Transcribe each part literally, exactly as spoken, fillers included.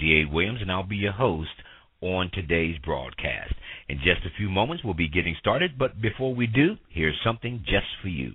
T A. Williams, and I'll be your host on today's broadcast. In just a few moments, we'll be getting started, but before we do, here's something just for you.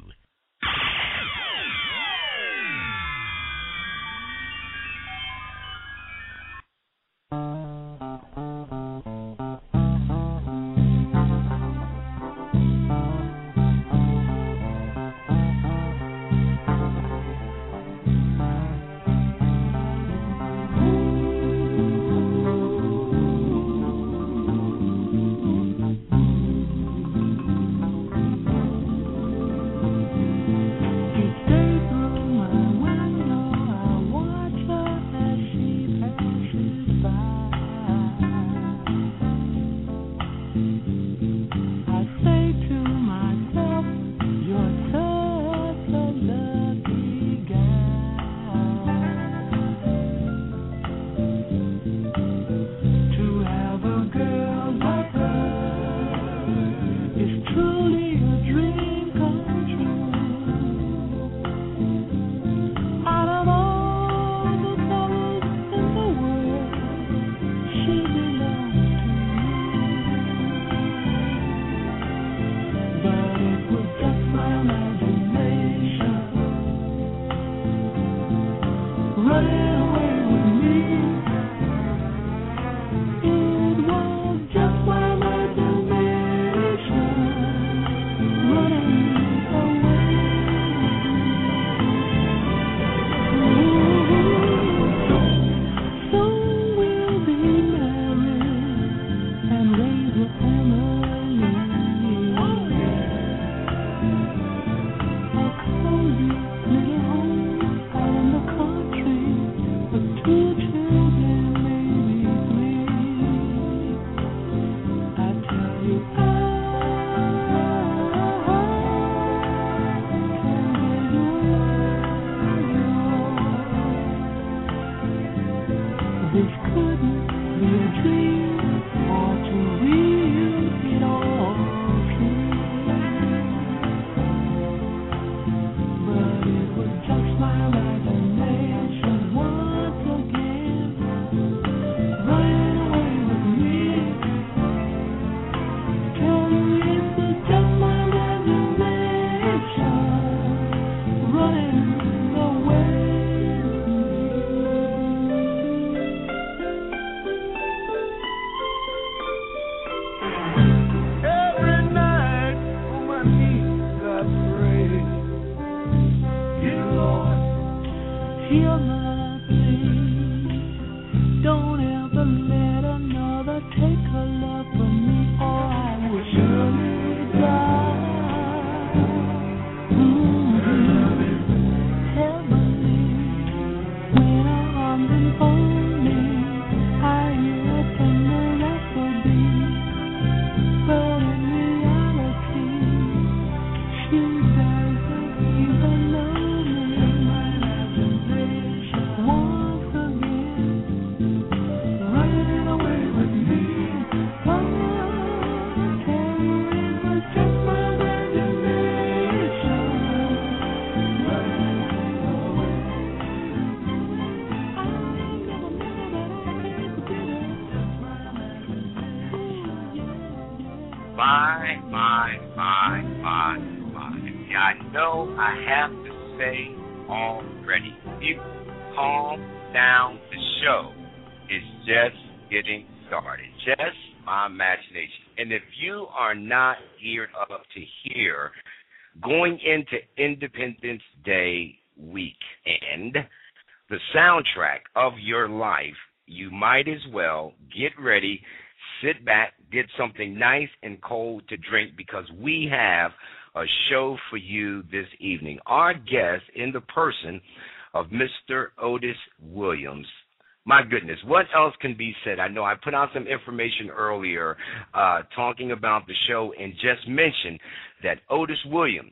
My, my, my, my, my. I know I have to say already, you calm down. The show is just getting started. Just my imagination. And if you are not geared up to hear going into Independence Day weekend, the soundtrack of your life, you might as well get ready, sit back, get something nice and cold to drink, because we have a show for you this evening. Our guest in the person of Mister Otis Williams. My goodness, what else can be said? I know I put out some information earlier uh, talking about the show and just mentioned that Otis Williams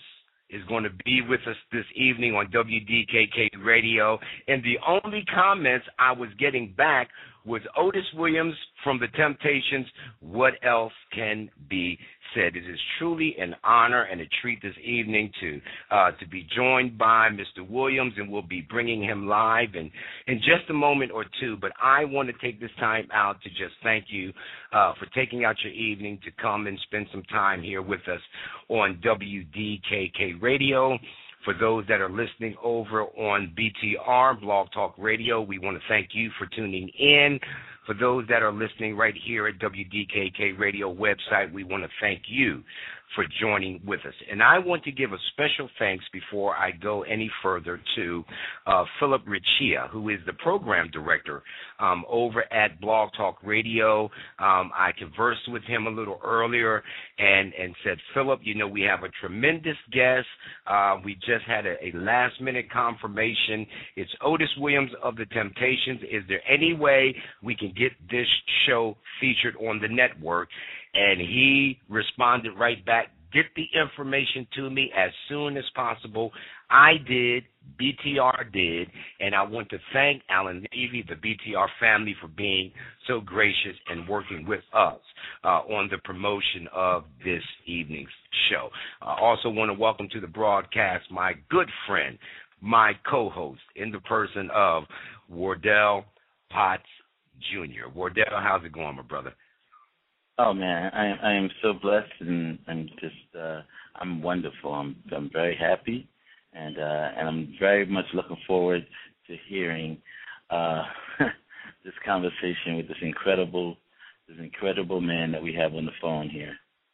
is going to be with us this evening on W D K K Radio. And the only comments I was getting back was Otis Williams from the Temptations. What else can be said? It is truly an honor and a treat this evening to uh, to be joined by Mister Williams, and we'll be bringing him live in, in just a moment or two. But I want to take this time out to just thank you uh, for taking out your evening to come and spend some time here with us on W D K K Radio. For those that are listening over on B T R, Blog Talk Radio, we want to thank you for tuning in. For those that are listening right here at W D K K Radio website, we want to thank you for joining with us. And I want to give a special thanks before I go any further to uh, Philip Richia, who is the program director um, over at Blog Talk Radio. Um, I conversed with him a little earlier and, and said, Philip, you know, we have a tremendous guest. Uh, we just had a, a last-minute confirmation. It's Otis Williams of the Temptations. Is there any way we can get this show featured on the network? And he responded right back, get the information to me as soon as possible. I did, B T R did, and I want to thank Alan Levy, the B T R family, for being so gracious and working with us uh, on the promotion of this evening's show. I also want to welcome to the broadcast my good friend, my co-host, in the person of Wardell Potts Junior Wardell, how's it going, my brother? Oh man, I am I am so blessed, and I'm just uh, I'm wonderful. I'm I'm very happy, and uh, and I'm very much looking forward to hearing uh, this conversation with this incredible this incredible man that we have on the phone here.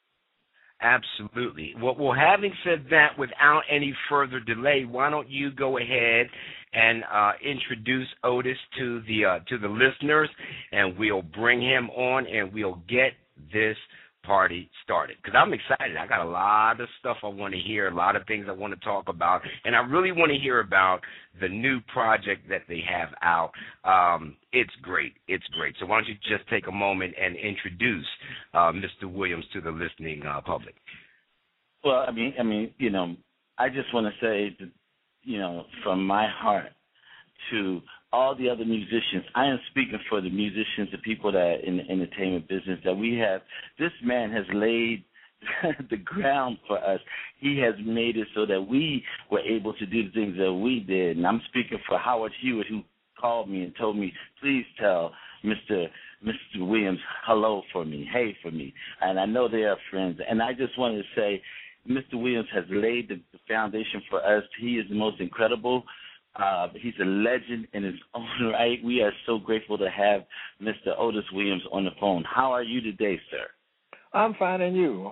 Absolutely. Well, well, having said that, without any further delay, why don't you go ahead and uh, introduce Otis to the uh, to the listeners, and we'll bring him on, and we'll get this party started. Because I'm excited. I got a lot of stuff I want to hear, a lot of things I want to talk about, and I really want to hear about the new project that they have out. Um, it's great. It's great. So why don't you just take a moment and introduce uh, Mister Williams to the listening uh, public? Well, I mean, I mean, you know, I just want to say that, you know, from my heart to all the other musicians, I am speaking for the musicians, the people that are in the entertainment business, that we have, this man has laid the ground for us. He has made it so that we were able to do the things that we did. And I'm speaking for Howard Hewitt, who called me and told me, please tell Mister Mister Williams hello for me, hey for me. And I know they are friends. And I just wanted to say, Mister Williams has laid the, the foundation for us. He is the most incredible. Uh, he's a legend in his own right. We are so grateful to have Mister Otis Williams on the phone. How are you today, sir? I'm fine, and you?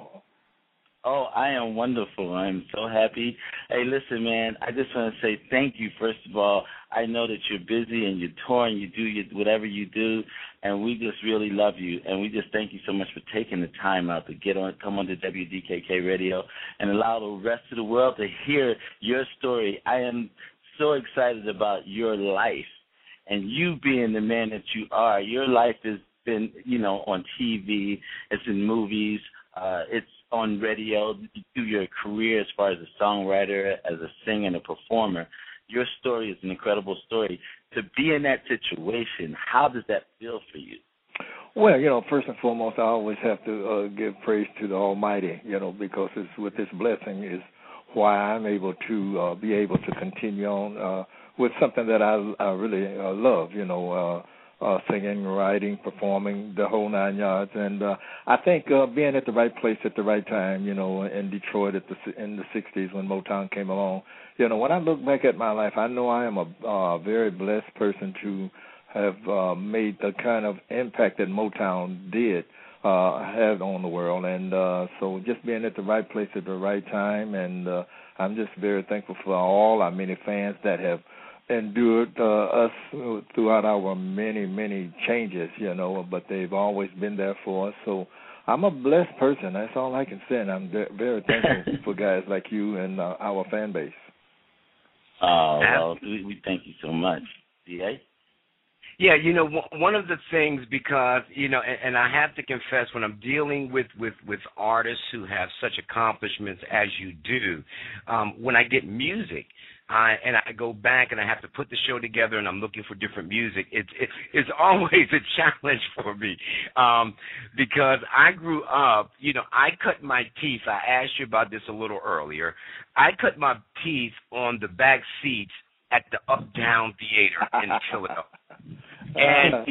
Oh, I am wonderful. I'm so happy. Hey, listen, man, I just want to say thank you, first of all. I know that you're busy and you're touring, you do your, whatever you do, and we just really love you. And we just thank you so much for taking the time out to get on, come on to W D K K Radio and allow the rest of the world to hear your story. I am so excited about your life and you being the man that you are. Your life has been, you know, on T V, it's in movies, uh, it's on radio, through your career as far as a songwriter, as a singer and a performer. Your story is an incredible story. To be in that situation, how does that feel for you? Well, you know, first and foremost, I always have to uh, give praise to the Almighty, you know, because it's with this blessing is why I'm able to uh, be able to continue on uh, with something that I, I really uh, love, you know, uh, uh, singing, writing, performing, the whole nine yards. And uh, I think uh, being at the right place at the right time, you know, in Detroit at the, in the sixties when Motown came along, you know, when I look back at my life, I know I am a uh, very blessed person to have uh, made the kind of impact that Motown did uh, have on the world. And uh, so just being at the right place at the right time, and uh, I'm just very thankful for all our many fans that have endured uh, us throughout our many, many changes, you know, but they've always been there for us. So I'm a blessed person. That's all I can say, and I'm very thankful for guys like you and uh, our fan base. Oh, well, we, we thank you so much. D A? Yeah, you know, one one of the things because you know, and, and I have to confess, when I'm dealing with with with artists who have such accomplishments as you do, um, when I get music. I, and I go back and I have to put the show together and I'm looking for different music. It's it, it's always a challenge for me um, because I grew up, you know, I cut my teeth. I asked you about this a little earlier. I cut my teeth on the back seats at the Uptown Theater in Philadelphia. And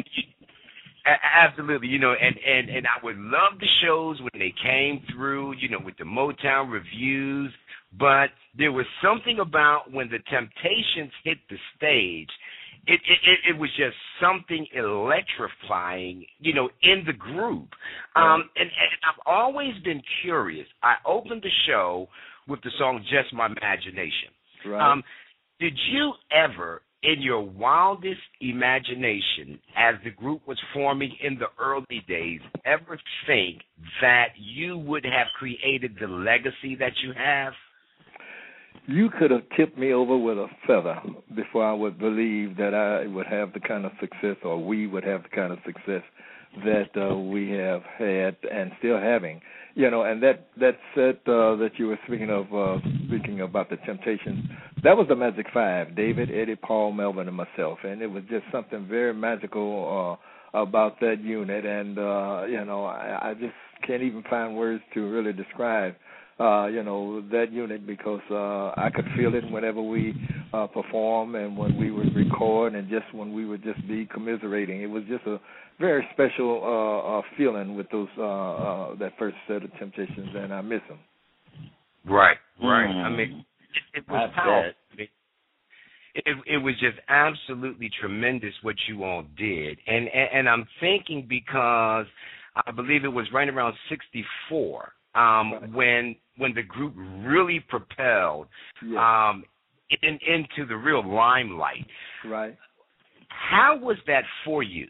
a- absolutely, you know, and, and, and I would love the shows when they came through, you know, with the Motown reviews. But there was something about when the Temptations hit the stage, it, it, it was just something electrifying, you know, in the group. Um, and, and I've always been curious. I opened the show with the song Just My Imagination. Right. Um, did you ever, in your wildest imagination, as the group was forming in the early days, ever think that you would have created the legacy that you have? You could have tipped me over with a feather before I would believe that I would have the kind of success, or we would have the kind of success that uh, we have had and still having. You know, and that that set uh, that you were speaking of, uh, speaking about the Temptations, that was the Magic Five: David, Eddie, Paul, Melvin, and myself. And it was just something very magical uh, about that unit. And uh, you know, I, I just can't even find words to really describe. Uh, you know, that unit, because uh, I could feel it whenever we uh, perform and when we would record and just when we would just be commiserating. It was just a very special uh, uh, feeling with those uh, uh, that first set of Temptations, and I miss them. Right, right. Mm. I mean, it, it was I powerful. bet. It, it was just absolutely tremendous what you all did. And, and, and I'm thinking because I believe it was right around sixty-four um, Right. when when the group really propelled Yes. um, in, into the real limelight. Right. How was that for you?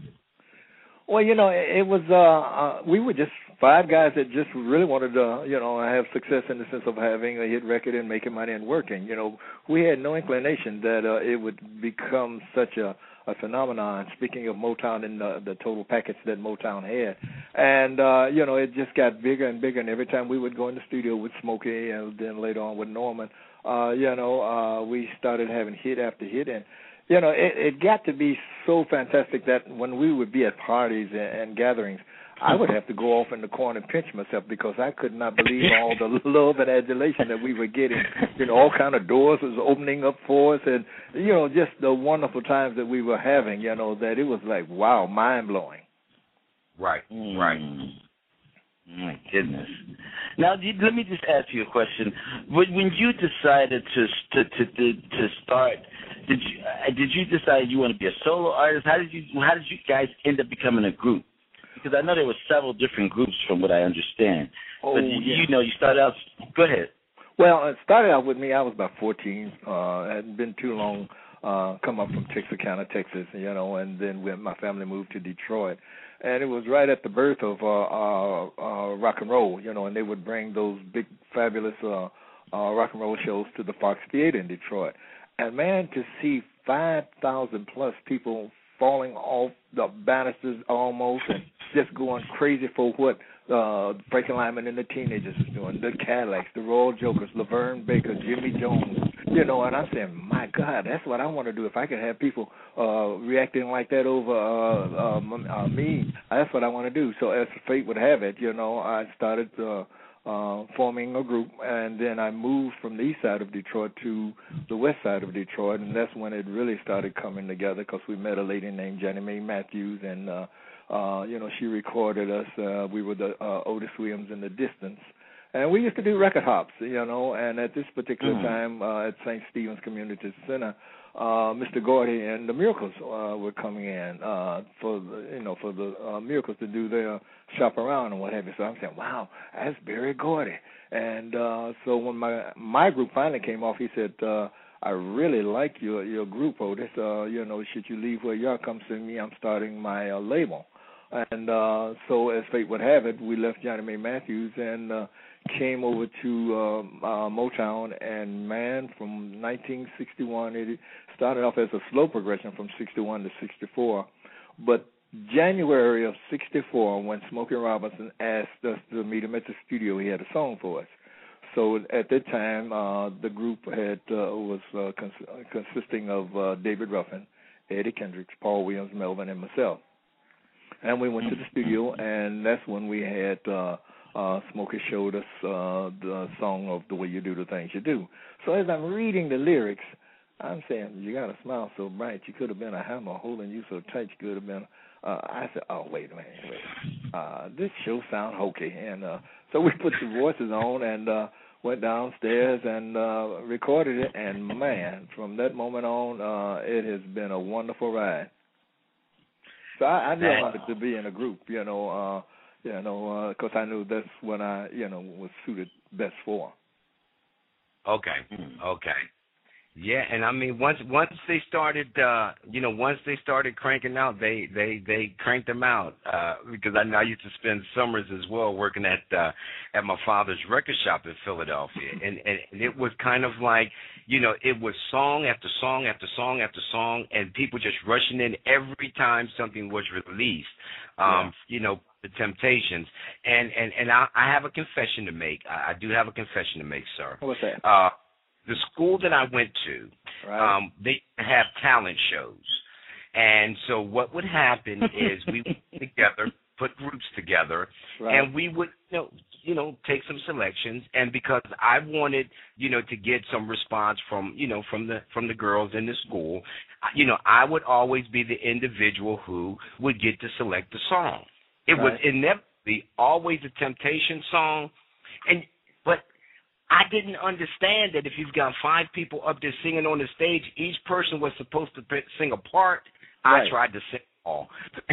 Well, you know, it, it was, uh, uh, we were just five guys that just really wanted to, you know, have success in the sense of having a hit record and making money and working. You know, we had no inclination that uh, it would become such a, a phenomenon, speaking of Motown and the, the total package that Motown had. And, uh, you know, it just got bigger and bigger, and every time we would go in the studio with Smokey and then later on with Norman, uh, you know, uh, we started having hit after hit. And, you know, it, it got to be so fantastic that when we would be at parties and, and gatherings, I would have to go off in the corner and pinch myself because I could not believe all the love and adulation that we were getting. You know, all kind of doors was opening up for us, and, you know, just the wonderful times that we were having, you know, that it was like, wow, mind-blowing. Right, Mm. right. My goodness. Now, you- let me just ask you a question. When, when you decided to to to to, to start, did you uh, did you decide you want to be a solo artist? How did you how did you guys end up becoming a group? Because I know there were several different groups, from what I understand. Oh, but you, yeah. you know, you started out. Go ahead. Well, it started out with me. I was about fourteen. Uh, it hadn't been too long. Uh, come up from Texarkana, Texas, you know, and then when my family moved to Detroit. And it was right at the birth of uh, uh, uh, rock and roll, you know, and they would bring those big, fabulous uh, uh, rock and roll shows to the Fox Theater in Detroit. And, man, to see five thousand plus people falling off the banisters almost and just going crazy for what uh, Frankie Lyman and the Teenagers was doing, the Cadillacs, the Royal Jokers, Laverne Baker, Jimmy Jones, you know, and I'm saying, my God, that's what I want to do. If I can have people uh, reacting like that over uh, uh, uh, me, that's what I want to do. So as fate would have it, you know, I started uh, uh, forming a group, and then I moved from the east side of Detroit to the west side of Detroit, and that's when it really started coming together because we met a lady named Jenny Mae Matthews, and, uh, uh, you know, she recorded us. Uh, we were the uh, Otis Williams in the Distance. And we used to do record hops, you know, and at this particular mm. time uh, at Saint Stephen's Community Center, uh, Mister Gordy and the Miracles uh, were coming in uh, for the, you know, for the uh, Miracles to do their shop around and what have you. So I'm saying, wow, that's Berry Gordy. And uh, so when my my group finally came off, he said, uh, I really like your your group, Otis. Uh, you know, should you leave where you are, come see me. I'm starting my uh, label. And uh, so as fate would have it, we left Johnny Mae Matthews and uh, came over to uh, uh, Motown, and man, from nineteen sixty-one, started off as a slow progression from sixty-one to sixty-four. But January of sixty-four, when Smokey Robinson asked us to meet him at the studio, he had a song for us. So at that time, uh, the group had uh, was uh, cons- consisting of uh, David Ruffin, Eddie Kendricks, Paul Williams, Melvin, and myself. And we went to the studio, and that's when we had uh, uh, Smokey showed us uh, the song of The Way You Do the Things You Do. So as I'm reading the lyrics, I'm saying, you got a smile so bright, you could have been a hammer holding you so tight, you could have been. Uh, I said, oh, wait a minute, wait. Uh, this show sounds hokey. And uh, so we put the voices on and uh, went downstairs and uh, recorded it. And, man, from that moment on, uh, it has been a wonderful ride. So I, I knew I wanted to be in a group, you know, uh, you know, because uh, I knew that's what I, you know, was suited best for. Okay, okay. Yeah, and I mean, once once they started, uh, you know, once they started cranking out, they they they cranked them out. Uh, because I know I used to spend summers as well working at uh, at my father's record shop in Philadelphia, and, and and it was kind of like, you know, it was song after song after song after song, and people just rushing in every time something was released. Um, yeah. You know, the Temptations, and and and I, I have a confession to make. I, I do have a confession to make, sir. What's that? Uh, The school that I went to, right. um, they have talent shows. And so what would happen is we would get together, put groups together, right. and we would, you know, you know, take some selections. And because I wanted, you know, to get some response from, you know, from the from the girls in the school, you know, I would always be the individual who would get to select the song. It right. was inevitably always a Temptation song, and but. I didn't understand that if you've got five people up there singing on the stage, each person was supposed to sing a part. Right. I tried to sing all.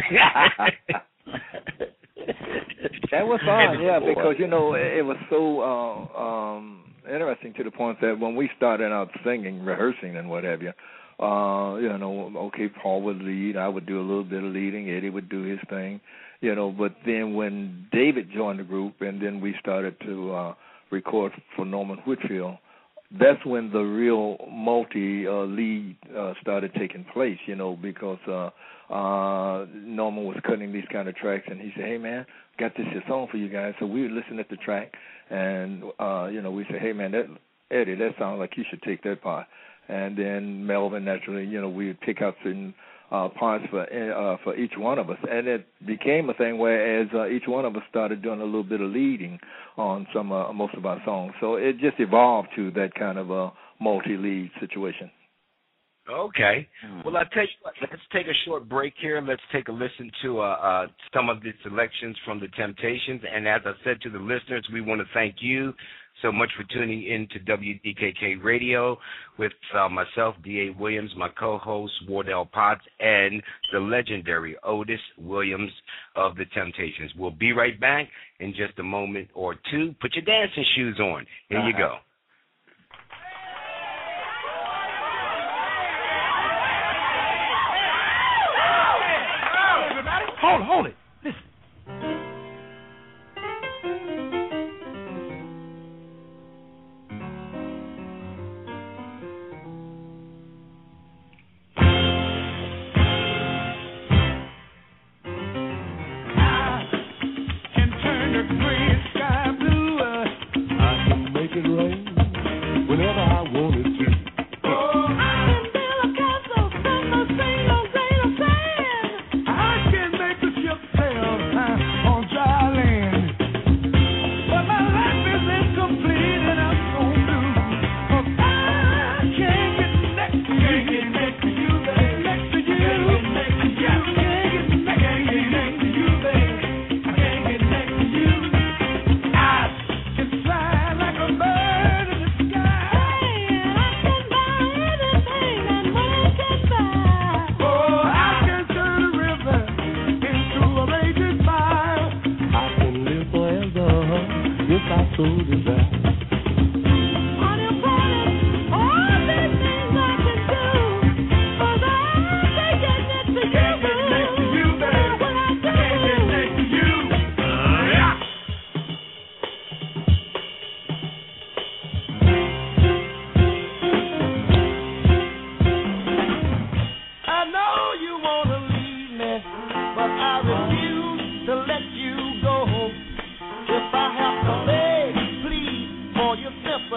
That was fun, yeah, because, you know, it was so uh, um, interesting to the point that when we started out singing, rehearsing and what have you, uh, you know, okay, Paul would lead, I would do a little bit of leading, Eddie would do his thing, you know, but then when David joined the group and then we started to uh, record for Norman Whitfield, that's when the real multi-lead uh, uh, started taking place, you know, because uh, uh, Norman was cutting these kind of tracks, and he said, hey, man, got this here song for you guys. So we would listen at the track, and, uh, you know, we said, hey, man, that Eddie, that sounds like you should take that part. And then Melvin, naturally, you know, we would pick out certain Uh, parts for uh, for each one of us, and it became a thing where as uh, each one of us started doing a little bit of leading on some uh, most of our songs, so it just evolved to that kind of a multi-lead situation. Okay. Well, I tell you what, let's take a short break here. Let's take a listen to uh, uh, some of the selections from the Temptations, and as I said to the listeners, we want to thank you so much for tuning in to W D K K Radio with uh, myself, D A Williams, my co-host, Wardell Potts, and the legendary Otis Williams of the Temptations. We'll be right back in just a moment or two. Put your dancing shoes on. Here uh-huh. you go. Hold it, hold it. Listen.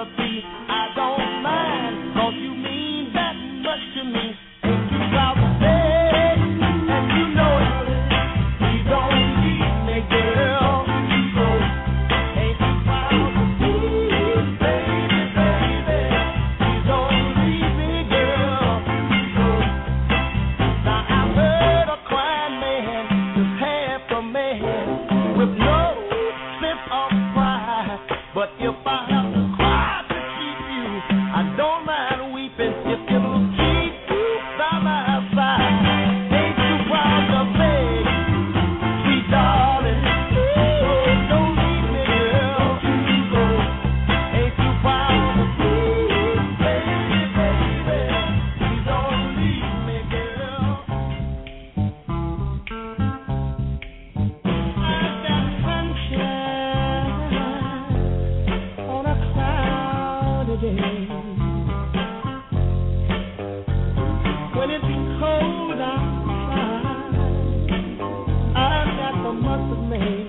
melody. I don't mind, 'cause you mean that much to me. Ain't too proud to say, and you know it. Please don't leave me, girl. So, ain't too proud to say, baby, baby. Please don't leave me, girl. So, now I've heard a crying man just half a man with no sense of pride. But if I have to cry to keep you, I don't mind weeping if it'll keep you by my side. Ain't too proud to beg, sweet darling. Oh, don't leave me, girl. Oh, ain't too proud to beg, baby, baby. Please don't leave me, girl. I've got sunshine on a cloudy day. When it's cold outside, I've got the month of May.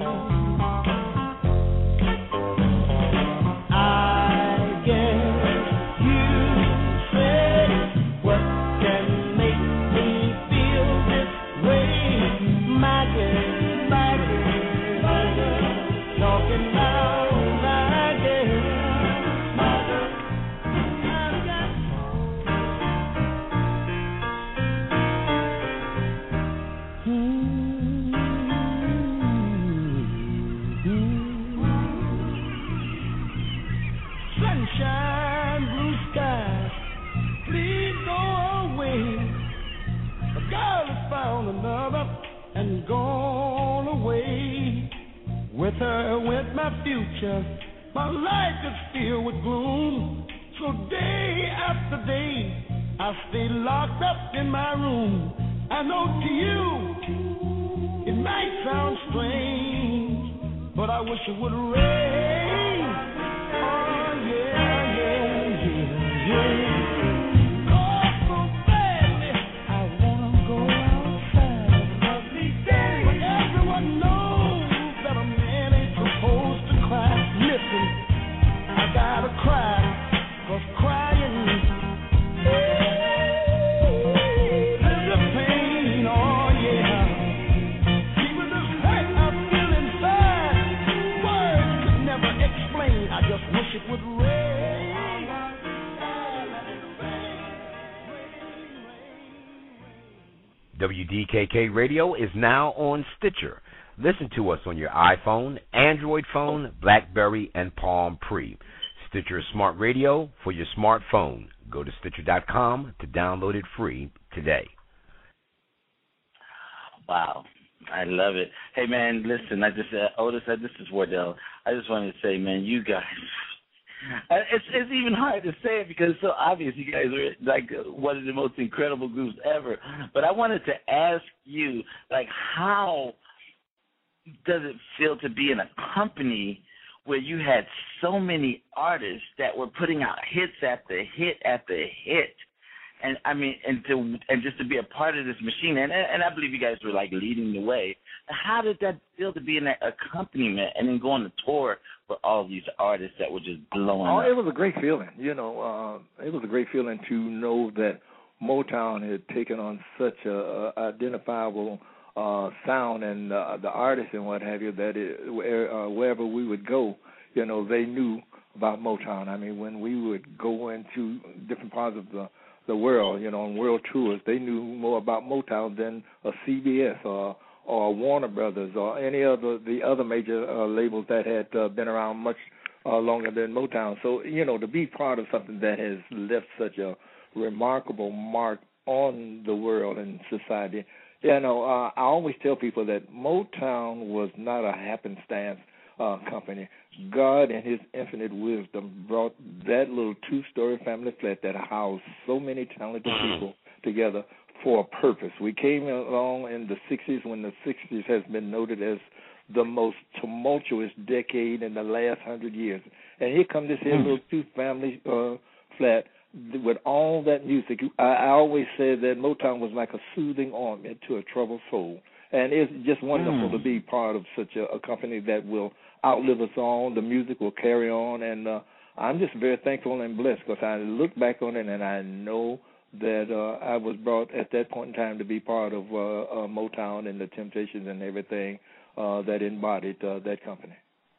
I guess you say what can make me feel this way, my girl, my girl, my girl. Talking about my girl, my girl. I've got sunshine, blue skies, please go away. A girl has found another and gone away. With her went my future. My life is filled with gloom. So day after day, I stay locked up in my room. I know to you, it might sound strange, but I wish it would rain. Oh, yeah, yeah, yeah, yeah. Oh, so badly, I wanna go outside. Lovely day. But everyone knows that a man ain't supposed to cry. Listen, I gotta cry, 'cause crying is a pain, oh yeah. Even this hurt I feel inside, words could never explain. I just wish it would rain. Let it rain, rain, rain. W D K K Radio is now on Stitcher. Listen to us on your iPhone, Android phone, BlackBerry, and Palm Pre. Stitcher is smart radio for your smartphone. Go to Stitcher dot com to download it free today. Wow. I love it. Hey, man, listen, I just, uh, Otis, uh, this is Wardell. I just wanted to say, man, you guys, uh, it's it's even hard to say it because it's so obvious you guys are like uh, one of the most incredible groups ever. But I wanted to ask you, like, how does it feel to be in a company where you had so many artists that were putting out hits after hit after hit? And I mean, and to and just to be a part of this machine, and and I believe you guys were like leading the way. How did that feel to be in that accompaniment and then go on the tour with all these artists that were just blowing Oh, up? it was a great feeling. You know, uh, it was a great feeling to know that Motown had taken on such a, a identifiable uh, sound, and uh, the artists and what have you, that it, where, uh, wherever we would go, you know, they knew about Motown. I mean, when we would go into different parts of the the world, you know, on world tours, they knew more about Motown than a C B S or or Warner Brothers or any other the other major uh, labels that had uh, been around much uh, longer than Motown. So, you know, to be part of something that has left such a remarkable mark on the world and society, you know, uh, I always tell people that Motown was not a happenstance uh, company. God in his infinite wisdom brought that little two-story family flat that housed so many talented people together for a purpose. We came along in the sixties when the sixties has been noted as the most tumultuous decade in the last hundred years. And here comes this here little two-family uh, flat with all that music. I, I always said that Motown was like a soothing ointment to a troubled soul. And it's just wonderful mm. to be part of such a, a company that will outlive us all. The music will carry on, and uh, I'm just very thankful and blessed because I look back on it and I know that uh, I was brought at that point in time to be part of uh, uh, Motown and the Temptations and everything uh, that embodied uh, that company.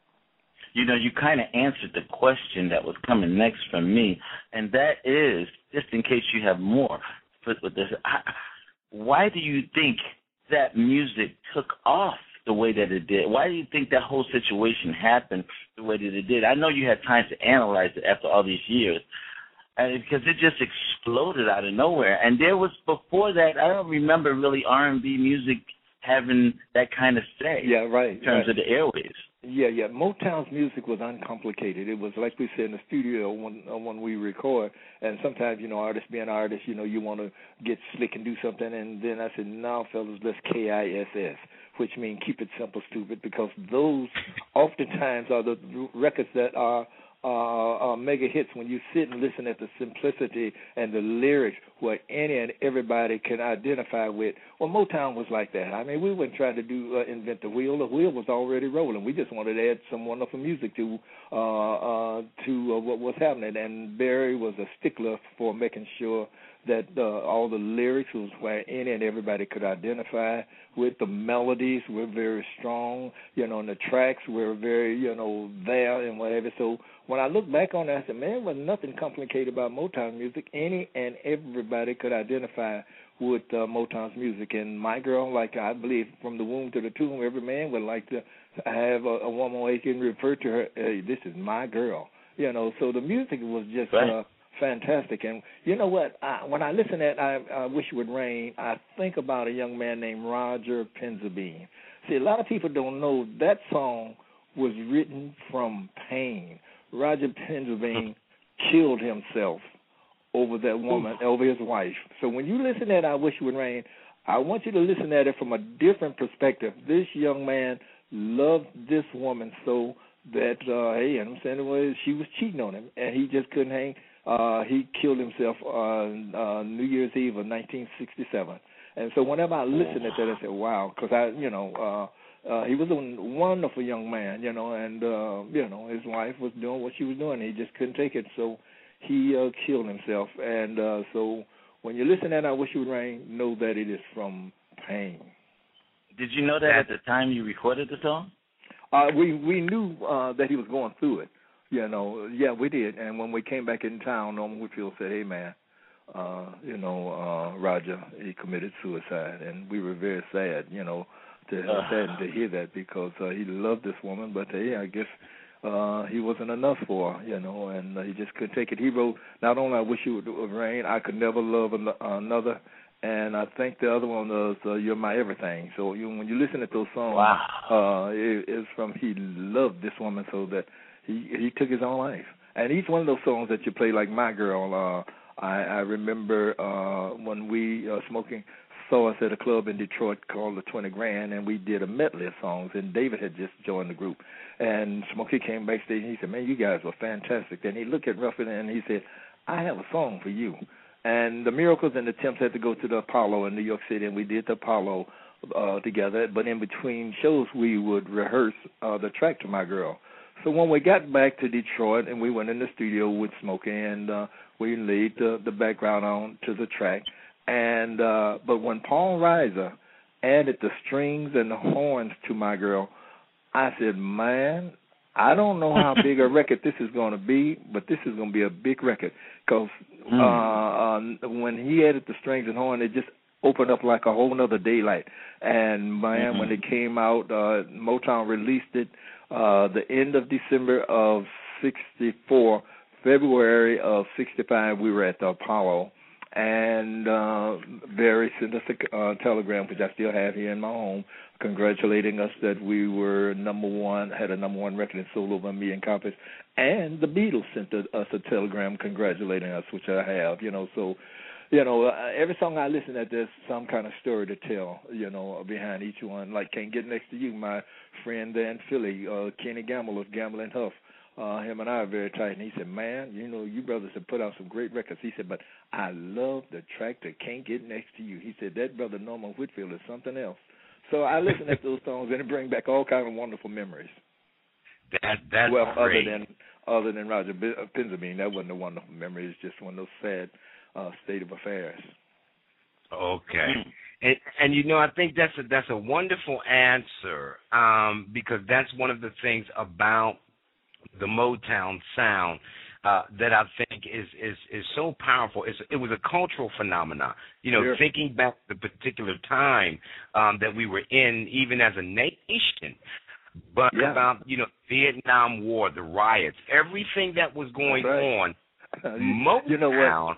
You know, you kind of answered the question that was coming next from me, and that is, just in case you have more with this, I, why do you think that music took off the way that it did? Why do you think that whole situation happened the way that it did? I know you had time to analyze it after all these years, and because it just exploded out of nowhere. And there was, before that, I don't remember really R and B music having that kind of say. Yeah, right. In terms right. of the airwaves. Yeah, yeah. Motown's music was uncomplicated. It was like we said in the studio when uh, when we record, and sometimes, you know, artists being artists, you know, you want to get slick and do something, and then I said, no, fellas, let's K I S S, which means keep it simple, stupid, because those oftentimes are the records that are Uh, uh, mega hits when you sit and listen at the simplicity and the lyrics where any and everybody can identify with. Well, Motown was like that. I mean, we weren't trying to do uh, invent the wheel. The wheel was already rolling. We just wanted to add some wonderful music to uh, uh, to uh, what was happening. And Barry was a stickler for making sure that uh, all the lyrics was where any and everybody could identify with. The melodies were very strong, you know, and the tracks were very, you know, there and whatever. So when I look back on it, I said, man, there was nothing complicated about Motown music. Any and everybody could identify with uh, Motown's music. And my girl, like I believe from the womb to the tomb, every man would like to have a, a woman where he can refer to her, hey, this is my girl. You know, so the music was just right. uh, fantastic. And you know what? I, when I listen to I, I Wish It Would Rain, I think about a young man named Roger Penzabene. See, a lot of people don't know that song was written from pain. Roger Penzabene killed himself over that woman, Ooh. over his wife. So when you listen to that I Wish It Would Rain, I want you to listen at it from a different perspective. This young man loved this woman so that, uh, hey, I'm saying it was, she was cheating on him, and he just couldn't hang. Uh, he killed himself on uh, New Year's Eve of nineteen sixty-seven. And so whenever I listen oh. to that, I say, wow, because I, you know, uh, Uh, he was a wonderful young man, you know, and, uh, you know, his wife was doing what she was doing. He just couldn't take it, so he uh, killed himself. And uh, so when you listen to that I Wish It Would Rain, know that it is from pain. Did you know that at the time you recorded the song? Uh, we we knew uh, that he was going through it, you know. Yeah, we did. And when we came back in town, Norman Whitfield said, hey, man, uh, you know, uh, Roger, he committed suicide. And we were very sad, you know, to uh, sad to hear that because uh, he loved this woman, but uh, yeah, I guess uh, he wasn't enough for her, you know, and uh, he just couldn't take it. He wrote, not only I Wish It Would Rain, I Could Never Love an- Another, and I think the other one was uh, You're My Everything. So you, when you listen to those songs, wow. uh, it, it's from he loved this woman so that he he took his own life. And each one of those songs that you play, like My Girl, uh, I, I remember uh, when we uh, smoking, saw us at a club in Detroit called the twenty Grand, and we did a medley of songs, and David had just joined the group. And Smokey came backstage, and he said, man, you guys were fantastic. And he looked at Ruffin, and he said, I have a song for you. And the Miracles and the Temps had to go to the Apollo in New York City, and we did the Apollo uh, together. But in between shows, we would rehearse uh, the track to My Girl. So when we got back to Detroit, and we went in the studio with Smokey, and uh, we laid the, the background on to the track, And uh, but when Paul Reiser added the strings and the horns to My Girl, I said, man, I don't know how big a record this is going to be, but this is going to be a big record. Because mm. uh, uh, when he added the strings and horn, it just opened up like a whole nother daylight. And, man, mm-hmm. when it came out, uh, Motown released it uh, the end of December of sixty-four, February of sixty-five, we were at the Apollo. And uh, Barry sent us a uh, telegram, which I still have here in my home, congratulating us that we were number one, had a number one record and sold over a million copies. And the Beatles sent us a telegram congratulating us, which I have, you know. So, you know, uh, every song I listen to, there's some kind of story to tell, you know, behind each one. Like Can't Get Next to You, my friend there in Philly, uh, Kenny Gamble of Gamble and Huff. Uh, him and I are very tight, and he said, man, you know, you brothers have put out some great records. He said, but I love the track that Can't Get Next to You. He said, that brother Norman Whitfield is something else. So I listen to those songs, and it brings back all kinds of wonderful memories. That that's well, great. other than other than Roger B- uh, Penzamine, that wasn't a wonderful memory. It's just one of those sad uh, state of affairs. Okay. And, and you know, I think that's a that's a wonderful answer, um, because that's one of the things about the Motown sound uh, that I think is, is, is so powerful. It's, it was a cultural phenomenon. You know, Sure. thinking back to the particular time um, that we were in, even as a nation, but Yeah. about, you know, Vietnam War, the riots, everything that was going That's right. on. you, Motown, you know what?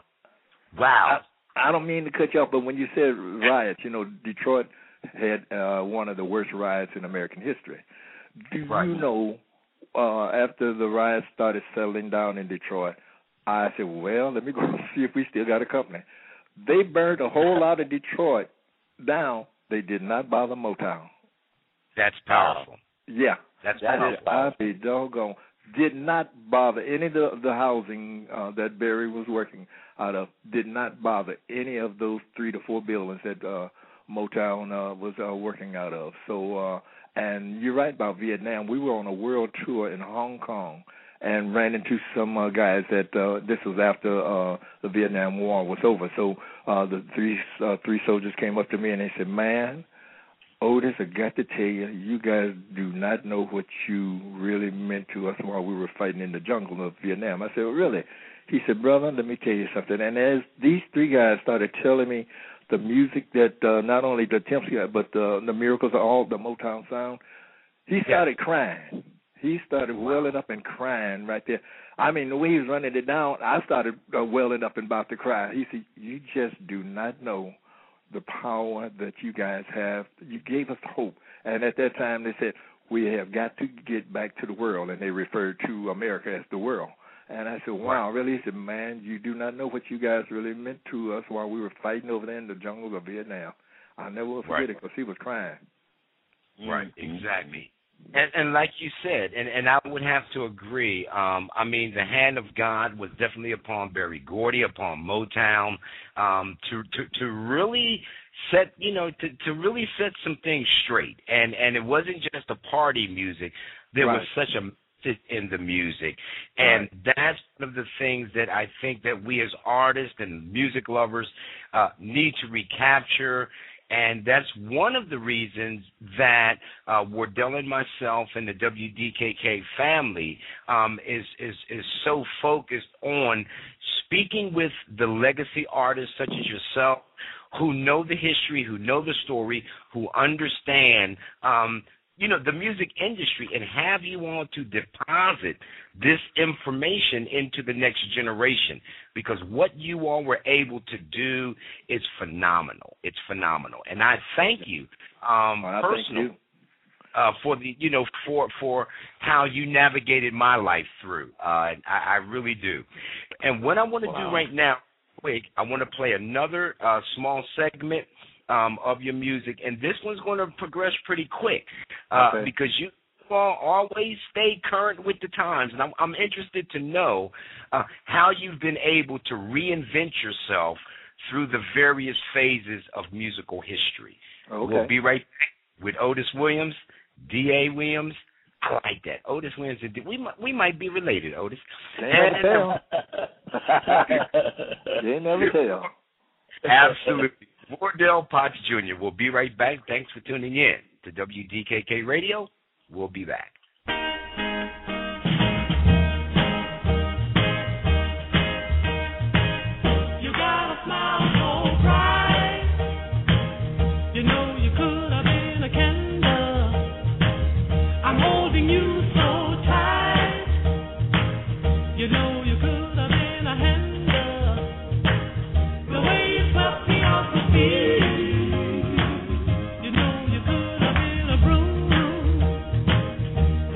wow. I, I don't mean to cut you off, but when you said riots, you know, Detroit had uh, one of the worst riots in American history. Do Right. you know, uh, after the riots started settling down in Detroit, I said, well, let me go see if we still got a company. They burned a whole lot of Detroit down. They did not bother Motown. That's powerful. Yeah. That's That powerful. is powerful. I be doggone. Did not bother any of the, the housing uh, that Barry was working out of. Did not bother any of those three to four buildings that uh, Motown uh, was uh, working out of. So, uh, and you're right about Vietnam. We were on a world tour in Hong Kong and ran into some uh, guys that uh, this was after uh, the Vietnam War was over. So uh, the three uh, three soldiers came up to me and they said, "Man, Otis, I got to tell you, you guys do not know what you really meant to us while we were fighting in the jungle of Vietnam." I said, "Well, really?" He said, "Brother, let me tell you something." And as these three guys started telling me the music that uh, not only the Temps got, but uh, the Miracles of all the Motown sound, he started yeah. crying. He started wow. welling up and crying right there. I mean, the way he was running it down, I started uh, welling up and about to cry. He said, "You just do not know the power that you guys have. You gave us hope." And at that time, they said, "We have got to get back to the world." And they referred to America as the world. And I said, "Wow, really?" He said, "Man, you do not know what you guys really meant to us while we were fighting over there in the jungles of Vietnam." I never will forget right. it because he was crying. Right, exactly. And, and like you said, and, and I would have to agree, um, I mean, the hand of God was definitely upon Berry Gordy, upon Motown, um, to, to, to really set, you know, to, to really set some things straight. And, and it wasn't just a party music. There right. was such a message in the music. And right. that's one of the things that I think that we as artists and music lovers uh, need to recapture. And that's one of the reasons that uh, Wardell and myself and the W D K K family um, is, is is so focused on speaking with the legacy artists such as yourself, who know the history, who know the story, who understand um, you know, the music industry, and have you on to deposit this information into the next generation, because what you all were able to do is phenomenal. It's phenomenal. And I thank you um, well, personally thank you. Uh, for the, you know, for for how you navigated my life through. Uh, I, I really do. And what I want to wow. do right now, quick, I want to play another uh, small segment Um, of your music, and this one's going to progress pretty quick uh, okay. because you all always stay current with the times, and I'm, I'm interested to know uh, how you've been able to reinvent yourself through the various phases of musical history. Okay. We'll be right back with Otis Williams, D A Williams. I like that, Otis Williams. And D- we might, we might be related, Otis. They never tell. They never tell. Absolutely. Wardell Potts Junior We'll be right back. Thanks for tuning in to W D K K Radio. We'll be back. You got a smile so bright. You know you could have been a candle. I'm holding you so tight. You know you could have been a handle. The way you swept me off the feet. You know you could have been a broom.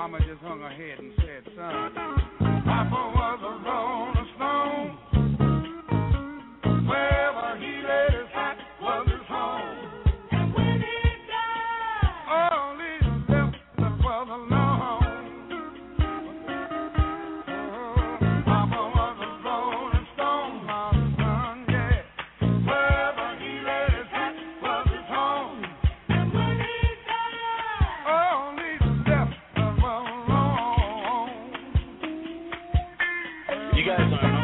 Mama just hung her head and said, son, Papa was a rolling stone. Wherever he laid his hat was his home. And when he died, all he left was alone. Papa was a rolling stone, my son, yeah. Wherever he laid his hat was his home. And when he died, all he left was alone. You guys aren't hungry.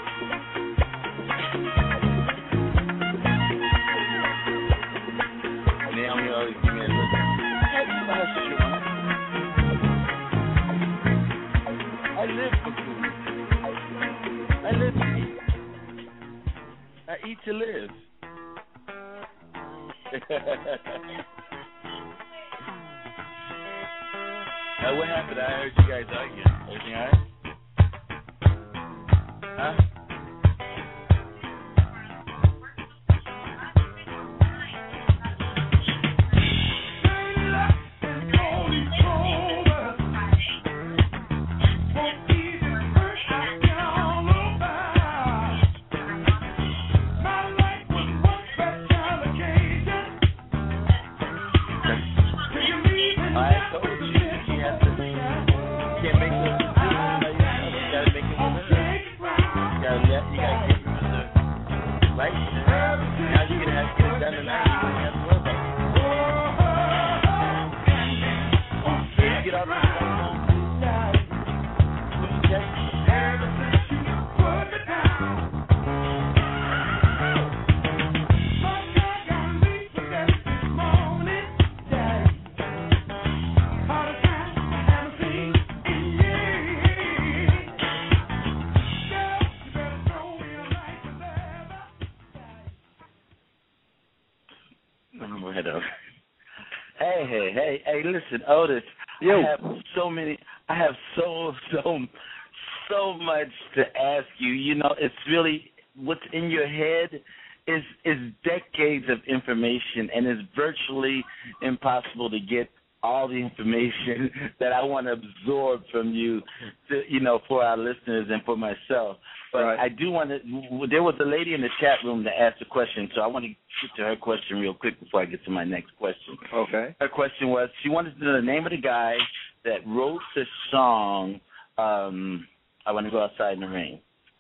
Naomi always give me a look. Hey, that's true. I live for food. I live to eat. I eat to live. Now, what happened? I heard you guys arguing. Everything all right? Huh? I told you, you have to, you can't make no decisions. You gotta make it with her. You gotta let, you gotta get with her. Right? Now you're gonna have to get it done tonight. You're gonna have to worry about it. So you get off the phone. Hey, hey, hey, hey, listen, Otis, Yo. I have so many, I have so, so, so much to ask you. You know, it's really, what's in your head is, is decades of information, and it's virtually impossible to get all the information that I want to absorb from you, to, you know, for our listeners and for myself. But Right. I do want to, there was a lady in the chat room that asked a question, so I want to get to her question real quick before I get to my next question. Okay. Her question was, she wanted to know the name of the guy that wrote the song, um, I Want to Go Outside in the Rain.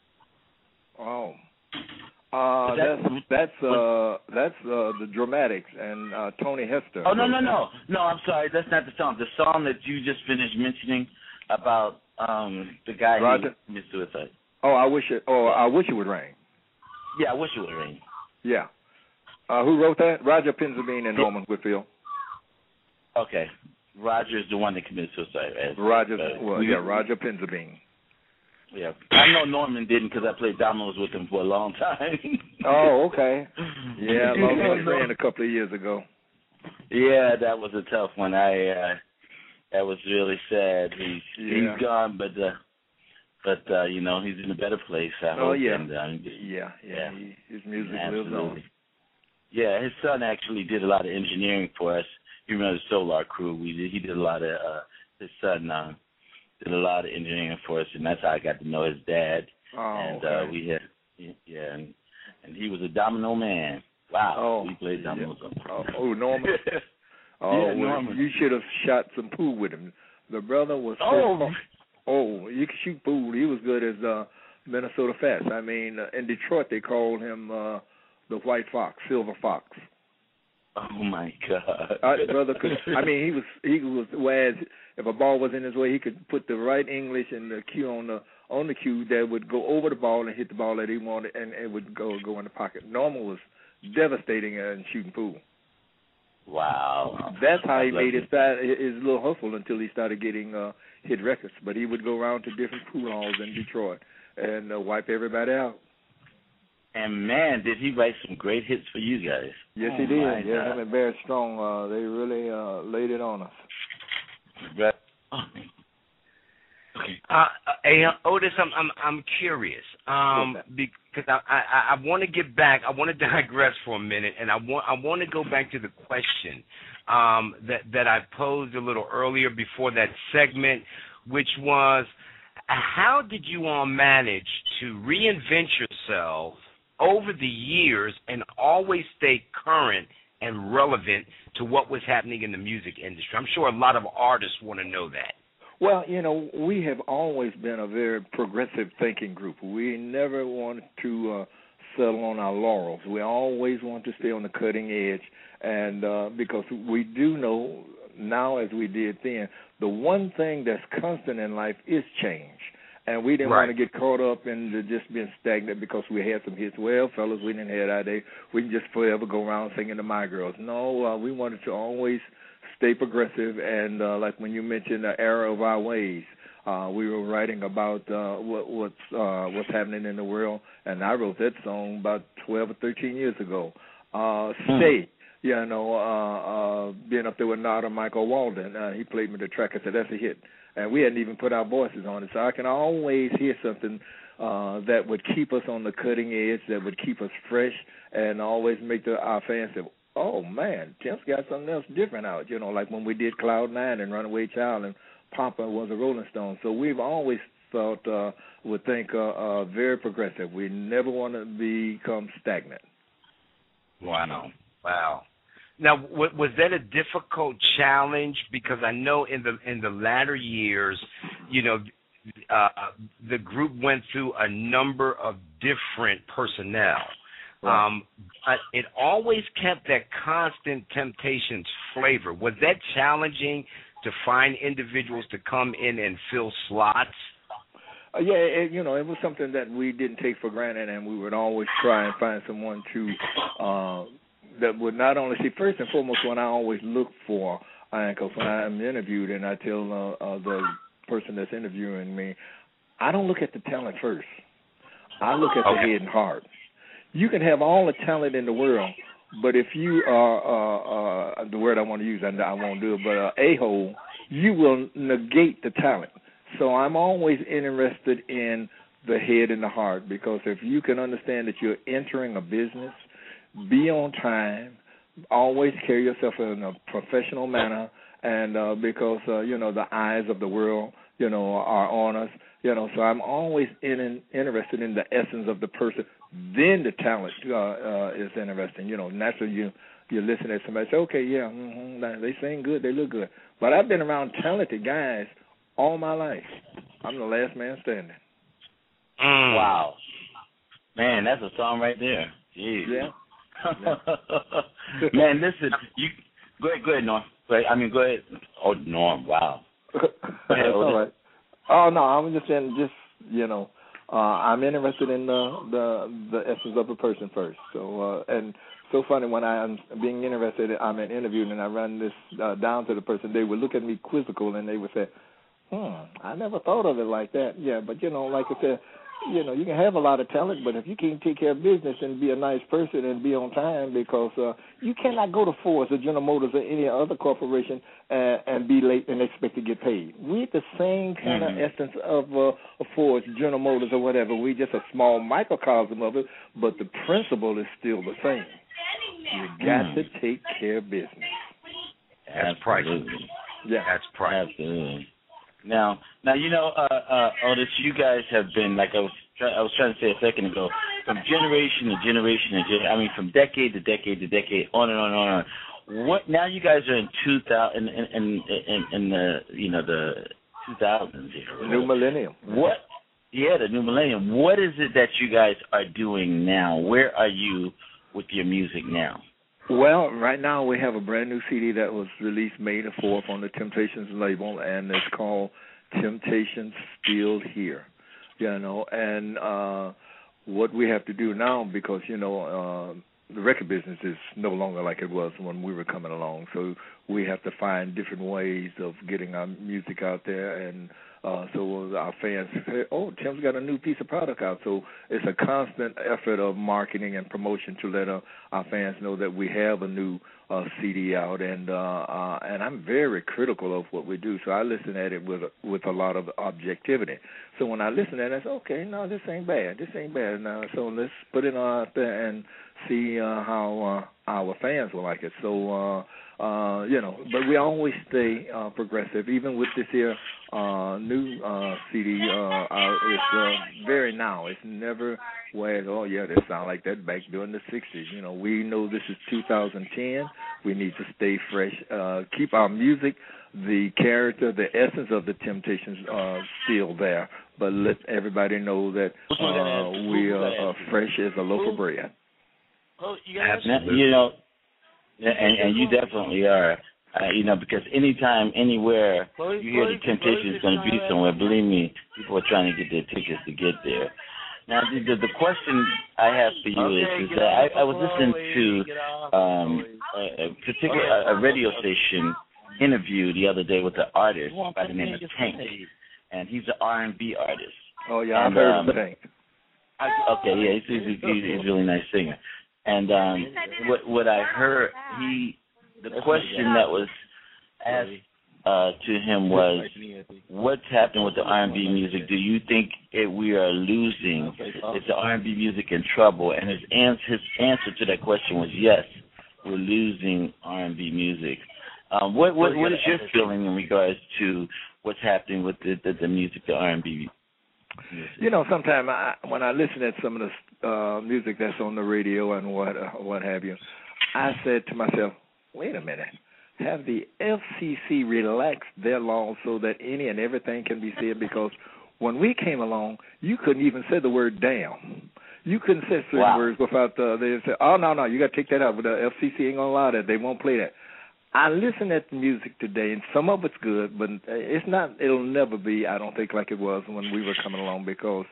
Oh. Uh, Is that- that's that's uh that's uh the Dramatics and uh Tony Hester. Oh, no, no, no. No, I'm sorry, that's not the song. The song that you just finished mentioning about um, the guy Roger? who committed suicide. Oh, I wish it. Oh, I wish it would rain. Yeah, I wish it would rain. Yeah. Uh, who wrote that? Roger Penzabene and Norman Whitfield. Okay. Roger is the one that committed suicide, right? Roger. Uh, Well, yeah, Roger Penzabene. Yeah. I know Norman didn't because I played dominoes with him for a long time. Oh, okay. Yeah, I lost my friend a couple of years ago. Yeah, that was a tough one. I uh, that was really sad. He's Yeah. he's gone, but uh, but uh, you know, he's in a better place. I Oh, hope. yeah. And, um, Yeah, yeah. Yeah. He, his music absolutely. lives on. Yeah, his son actually did a lot of engineering for us. You remember the Solar Crew? We did. He did a lot of. Uh, his son uh, did a lot of engineering for us, and that's how I got to know his dad. Oh, and okay. uh, we had, yeah, and, and he was a domino man. Wow, Oh, we played dominoes. yeah. on Oh, oh, Norman. Oh, Yeah, well, Norman. you should have shot some pool with him. The brother was so Oh, Oh, you could shoot pool. He was good as uh, Minnesota Fast. I mean, uh, in Detroit they called him uh, the White Fox, Silver Fox. oh my God. Uh, brother could. I mean, he was he was. Whereas if a ball was in his way, he could put the right English and the cue on the on the cue that would go over the ball and hit the ball that he wanted, and it would go go in the pocket. Norman was devastating in shooting pool. Wow. That's how he God made bless his start, his little hustle until he started getting uh, hit records. But he would go around to different pool halls in Detroit and uh, wipe everybody out. And man, did he write some great hits for you guys? Yes, Oh, he did. my Yeah, God. him and Barry Strong, uh, they really uh, laid it on us. But, Uh, hey, Otis, I'm I'm I'm curious, um, because I I, I want to get back. I want to digress for a minute, and I want I want to go back to the question um, that that I posed a little earlier before that segment, which was, how did you all manage to reinvent yourself over the years and always stay current and relevant to what was happening in the music industry? I'm sure a lot of artists want to know that. Well, you know, we have always been a very progressive thinking group. We never wanted to uh, settle on our laurels. We always want to stay on the cutting edge, and uh, because we do know now, as we did then, the one thing that's constant in life is change. And we didn't Right. want to get caught up in the just being stagnant because we had some hits. Well, fellas, we didn't have our day. We can just forever go around singing to my girls. No, uh, we wanted to always stay progressive. And uh, like when you mentioned the era of our ways, uh, we were writing about uh, what, what's uh, what's happening in the world. And I wrote that song about twelve or thirteen years ago. Uh, stay. You know, uh, uh, being up there with Nada Michael Walden, uh, he played me the track. I said, that's a hit. And we hadn't even put our voices on it. So I can always hear something uh, that would keep us on the cutting edge, that would keep us fresh, and always make the, our fans say, oh, man, Tim's got something else different out. You know, like when we did Cloud Nine and Runaway Child and Papa was a Rolling Stone. So we've always thought, uh, would think uh, uh, very progressive. We never want to become stagnant. Wow. Wow. Now, w- was that a difficult challenge? Because I know in the in the latter years, you know, uh, the group went through a number of different personnel. Right. Um, but it always kept that constant Temptations flavor. Was that challenging to find individuals to come in and fill slots? Uh, yeah, it, you know, it was something that we didn't take for granted, and we would always try and find someone to uh, that would not only see, first and foremost, what I always look for, because when I'm interviewed and I tell uh, uh, the person that's interviewing me, I don't look at the talent first. I look at the head and heart. You can have all the talent in the world, but if you are, uh, uh, the word I want to use, I, I won't do it, but uh, a-hole, you will negate the talent. So I'm always interested in the head and the heart, because if you can understand that you're entering a business, be on time, always carry yourself in a professional manner, and uh, because, uh, you know, the eyes of the world, you know, are on us, you know, so I'm always in, in, interested in the essence of the person. Then the talent uh, uh, is interesting. You know, naturally you, you listen at somebody say, okay, yeah, mm-hmm, they sing good, they look good. But I've been around talented guys all my life. I'm the last man standing. Mm. Wow. Man, that's a song right there. Jeez. Yeah. Man, listen, you go ahead, go ahead, Norm. Go ahead. I mean, go ahead. Oh, Norm, wow. Go ahead, all right. Oh no, I'm just saying, just you know, uh, I'm interested in the, the the essence of a person first. So uh, and so funny when I'm being interested, I'm in interviewing and I run this uh, down to the person. They would look at me quizzical and they would say, "Hmm, I never thought of it like that." Yeah, but you know, like I said, you know, you can have a lot of talent, but if you can't take care of business and be a nice person and be on time, because uh, you cannot go to Ford or General Motors or any other corporation and, and be late and expect to get paid. We're the same kind Mm-hmm. of essence of uh, Ford, General Motors, or whatever. We're just a small microcosm of it, but the principle is still the same. You got Mm. to take care of business. That's priceless. Absolutely. Yeah, That's priceless. Absolutely. Now, now you know, uh, uh, Otis, you guys have been, like I was, try- I was trying to say a second ago, from generation to generation to gen- I mean, from decade to decade to decade, on and on and on. What now? You guys are in two thousand, in in in, in the you know the two thousands here. new millennium. What? Yeah, the new millennium. What is it that you guys are doing now? Where are you with your music now? Well, right now we have a brand new C D that was released May the fourth on the Temptations label, and it's called Temptations Still Here. You know, and uh, what we have to do now, because, you know, uh, the record business is no longer like it was when we were coming along. So we have to find different ways of getting our music out there, and uh, so our fans say, "Oh, Tim's got a new piece of product out." So it's a constant effort of marketing and promotion to let uh, our fans know that we have a new uh, C D out, and uh, uh, and I'm very critical of what we do. So I listen at it with with a lot of objectivity. So when I listen at it, I say, "Okay, no, this ain't bad. This ain't bad." Now, so let's put it out there and see uh, how uh, our fans will like it. So, uh, uh, you know, but we always stay uh, progressive, even with this here uh, new uh, C D. Uh, uh, it's uh, very now. It's never where, oh, yeah, they sound like that back during the sixties. You know, we know this is two thousand ten. We need to stay fresh, uh, keep our music, the character, the essence of the Temptations uh, still there, but let everybody know that uh, we are uh, fresh as a loaf of bread. Oh, you got you know, and, and you definitely are. Uh, you know, because anytime, anywhere you hear the Temptations is going to be somewhere, believe me, people are trying to get their tickets to get there. Now, the, the, the question I have for you okay, is, is that I, I was listening to um, a, a particular a, a radio station interview the other day with an artist by the name of Tank, and he's an R and B artist. Oh, yeah, and, I've heard um, of Tank. Okay, yeah, he's, he's, he's, he's a really nice singer. And um, what what I heard, he the question that was asked uh, to him was, what's happening with the R and B music? Do you think it, we are losing? Is the R and B music in trouble? And his answer, his answer to that question was, yes, we're losing R and B music. Um, what what what is your feeling in regards to what's happening with the the, the music, the R and B music? You know, sometimes I, when I listen at some of the uh, music that's on the radio and what uh, what have you, I said to myself, wait a minute. Have the F C C relaxed their laws so that any and everything can be said? Because when we came along, you couldn't even say the word damn. You couldn't say certain wow. words without uh, they say, oh, no, no, you got to take that out. But the F C C ain't going to allow that. They won't play that. I listen at the music today, and some of it's good, but it's not. It'll never be, I don't think, like it was when we were coming along because,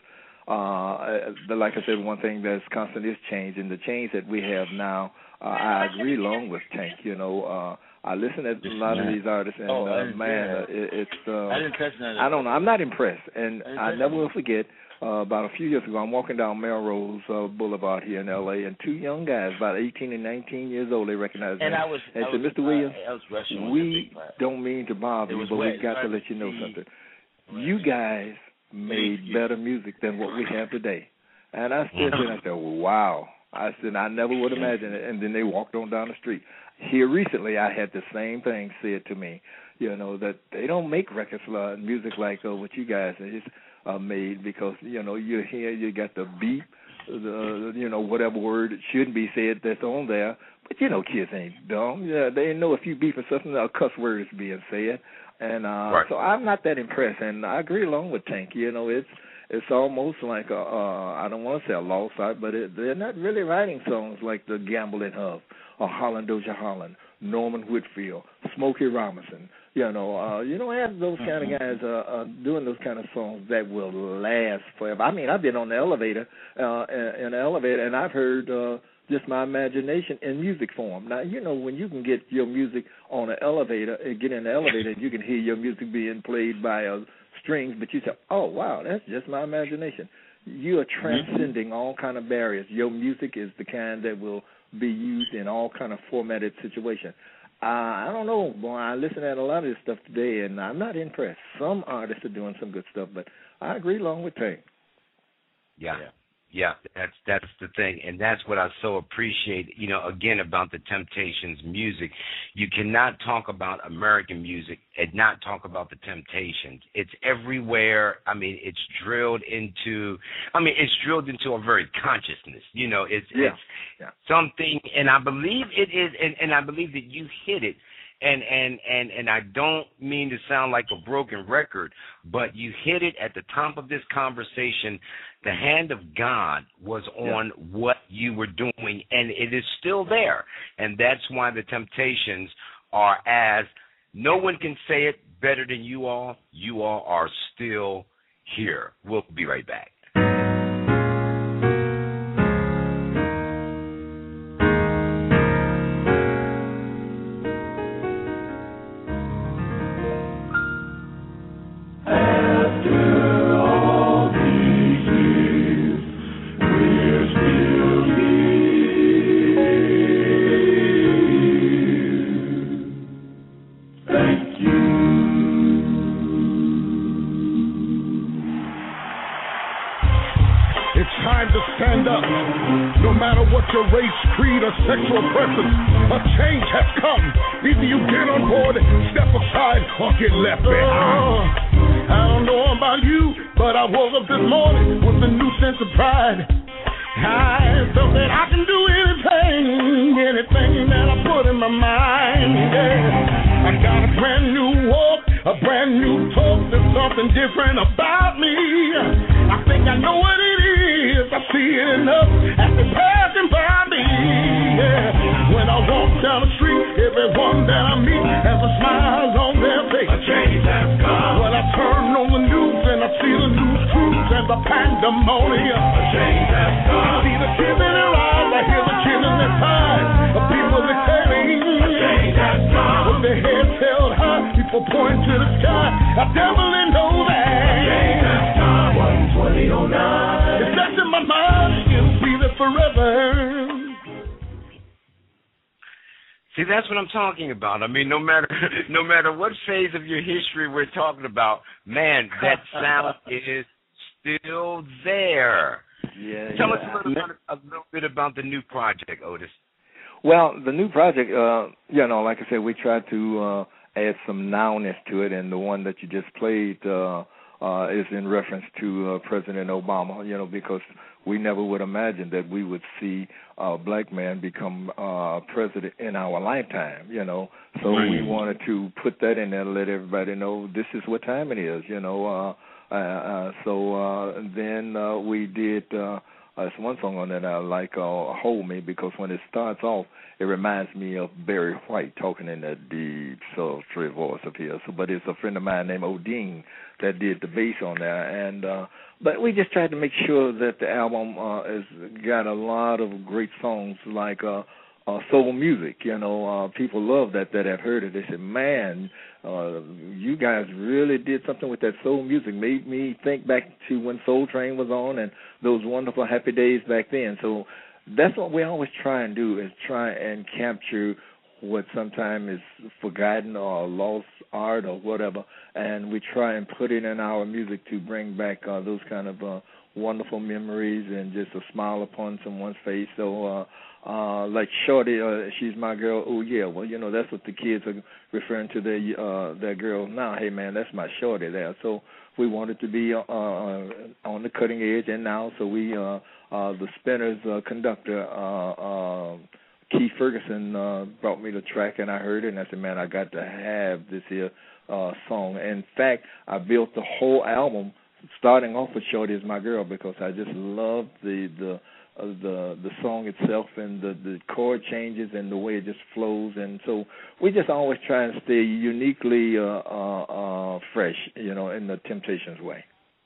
uh, the, like I said, one thing that's constant is change, and the change that we have now, uh, I agree along with Tank, you know, uh, I listen to a lot of these artists, and, oh, uh, man, uh, it, it's, uh, I didn't touch none of that. I don't know, I'm not impressed, and I, I never will forget, uh, about a few years ago, I'm walking down Melrose uh, Boulevard here in L A, and two young guys, about eighteen and nineteen years old, they recognized me. And I was, and I said, was, Mister Williams, uh, I was rushing we don't mean to bother you, but wet. we've got to let you know something. You guys made better music than what we have today. And I stood there and I said, wow. I said, I never would imagine it. And then they walked on down the street. Here recently, I had the same thing said to me, you know, that they don't make records, uh, music like uh, what you guys have uh, made because, you know, you're here, you got the beep, the, you know, whatever word shouldn't be said that's on there. But, you know, kids ain't dumb. Yeah, they know if you beep or something, a cuss word is being said. And uh, right. So I'm not that impressed. And I agree along with Tank. You know, it's it's almost like, a, uh, I don't want to say a lost art, but it, they're not really writing songs like the Gamble Huff or Holland Dozier Holland, Norman Whitfield, Smokey Robinson. You know, uh, you don't have those kind of guys uh, uh, doing those kind of songs that will last forever. I mean, I've been on the elevator, uh, in the elevator, and I've heard uh, just my imagination in music form. Now, you know, when you can get your music on an elevator, and get in the elevator, and you can hear your music being played by uh, strings, but you say, oh, wow, that's just my imagination. You are transcending all kind of barriers. Your music is the kind that will be used in all kind of formatted situations. Uh, I don't know, boy. I listen to a lot of this stuff today, and I'm not impressed. Some artists are doing some good stuff, but I agree along with Tank. Yeah. yeah. Yeah, that's that's the thing, and that's what I so appreciate, you know, again, about the Temptations music. You cannot talk about American music and not talk about the Temptations. It's everywhere. I mean, it's drilled into, I mean, it's drilled into a very consciousness. You know, it's, yeah. it's yeah. something, and I believe it is, and, and I believe that you hit it. And, and, and, and I don't mean to sound like a broken record, but you hit it at the top of this conversation. The hand of God was on yeah. what you were doing, and it is still there. And that's why the Temptations are as, no one can say it better than you all. You all are still here. We'll be right back. your race, creed, or sexual preference. A change has come. Either you get on board, step aside, or get left behind. I don't know about you, but I woke up this morning with a new sense of pride. I felt that I can do anything, anything that I put in my mind. Yeah. I got a brand new walk, a brand new talk. There's something different about me. I think I know what it is. I see it enough as it's passing by me. Yeah. When I walk down the street, everyone that I meet has a smile on their face. A change has come. When I turn on the news and I see the news truths and the pandemonium. A change has come. I see the tears in their eyes, I hear the tears in their eyes. The people exhaling. A change has come. With their heads held high, people point to the sky. I definitely know that. A change has come. one twenty oh nine. It's that's in my mind, it'll be there forever. See, that's what I'm talking about. I mean, no matter no matter what phase of your history we're talking about, man, that sound is still there. Yeah, Tell yeah. us a little, bit, a little bit about the new project, Otis. Well, the new project, uh, you know, like I said, we tried to uh, add some nowness to it, and the one that you just played uh, uh, is in reference to uh, President Obama, you know, because we never would imagine that we would see a black man become uh, president in our lifetime, you know. So right. we wanted to put that in there to let everybody know this is what time it is, you know. Uh, uh, uh, so uh, then uh, we did uh, there's one song on that I like, uh, Hold Me, because when it starts off, it reminds me of Barry White talking in that deep, sultry voice of his. So, but it's a friend of mine named Odine that did the bass on there. And uh, but we just tried to make sure that the album uh, has got a lot of great songs like uh, uh, soul music. You know, uh, people love that that have heard it. They said, man, uh, you guys really did something with that soul music. Made me think back to when Soul Train was on and those wonderful happy days back then. So that's what we always try and do, is try and capture what sometimes is forgotten or lost art or whatever, and we try and put it in our music to bring back uh, those kind of uh, wonderful memories and just a smile upon someone's face. So uh, uh, like Shorty, uh, she's my girl, oh yeah, well, you know, that's what the kids are referring to their, uh, their girl now. Hey, man, that's my Shorty there. So we wanted to be uh, on the cutting edge, and now, so we, uh, uh, the Spinners uh, conductor, uh, uh, Keith Ferguson, uh, brought me the track, and I heard it, and I said, man, I got to have this here uh, song. In fact, I built the whole album starting off with Shorty Is My Girl, because I just love the the uh, the the song itself and the, the chord changes and the way it just flows. And so we just always try and stay uniquely uh, uh, uh, fresh, you know, in the Temptations way.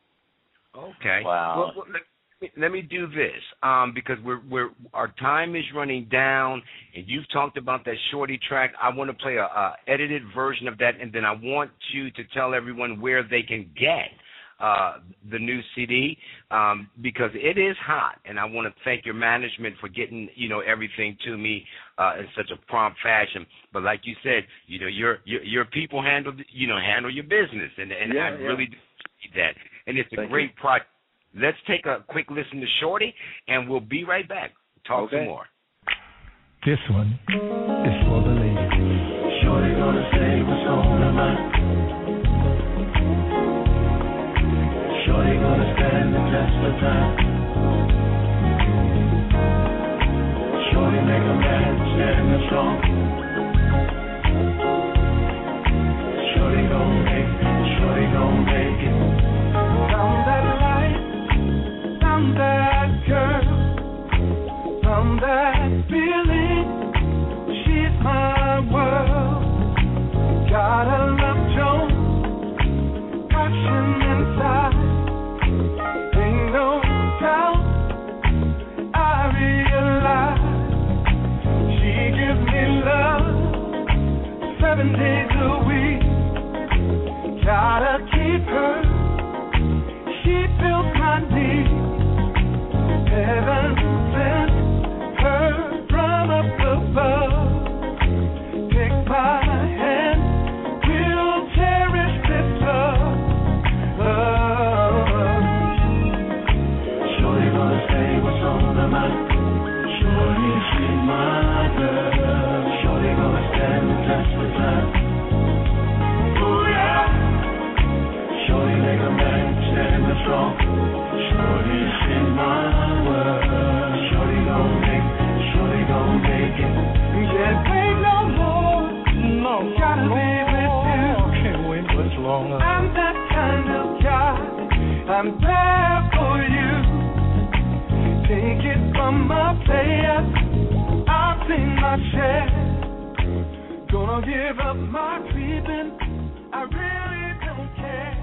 Okay. Wow. Well, well, let, me, let me do this um, because we're we're our time is running down, and you've talked about that Shorty track. I want to play a, a edited version of that, and then I want you to tell everyone where they can get Uh, the new C D, um, because it is hot, and I want to thank your management for getting, you know, everything to me uh, in such a prompt fashion. But like you said, you know, your your, your people handle, you know, handle your business, and, and yeah, I yeah. really do see that. And it's a Thank great you. project. Let's take a quick listen to Shorty, and we'll be right back. Talk Okay. some more. This one is for the ladies. Shorty gonna say what's on her mind. Shorty gonna stand the test of time. Shorty make a man stand strong. Shorty gon' make it, Shorty gon' make it. Found that light, found that girl, found that feeling. She's my world. Got a love Joan, passion inside. Ain't no doubt, I realize she gives me love seven days a week. Gotta keep her, she fills my needs. Heaven sent her from up above. Take my hand, we'll cherish this love. Love. Shorty gonna say what's on her mind. Shorty best of that. Ooh, yeah. Shorty make a man stand up strong. Shorty's in my world. Shorty gon' make, shorty gon' make it. Can't wait no more. No, gotta be with you. Can't wait much longer. I'm that kind of guy. I'm there for you. Take it from my player. I've seen my share. Gonna give up my creeping. I really don't care.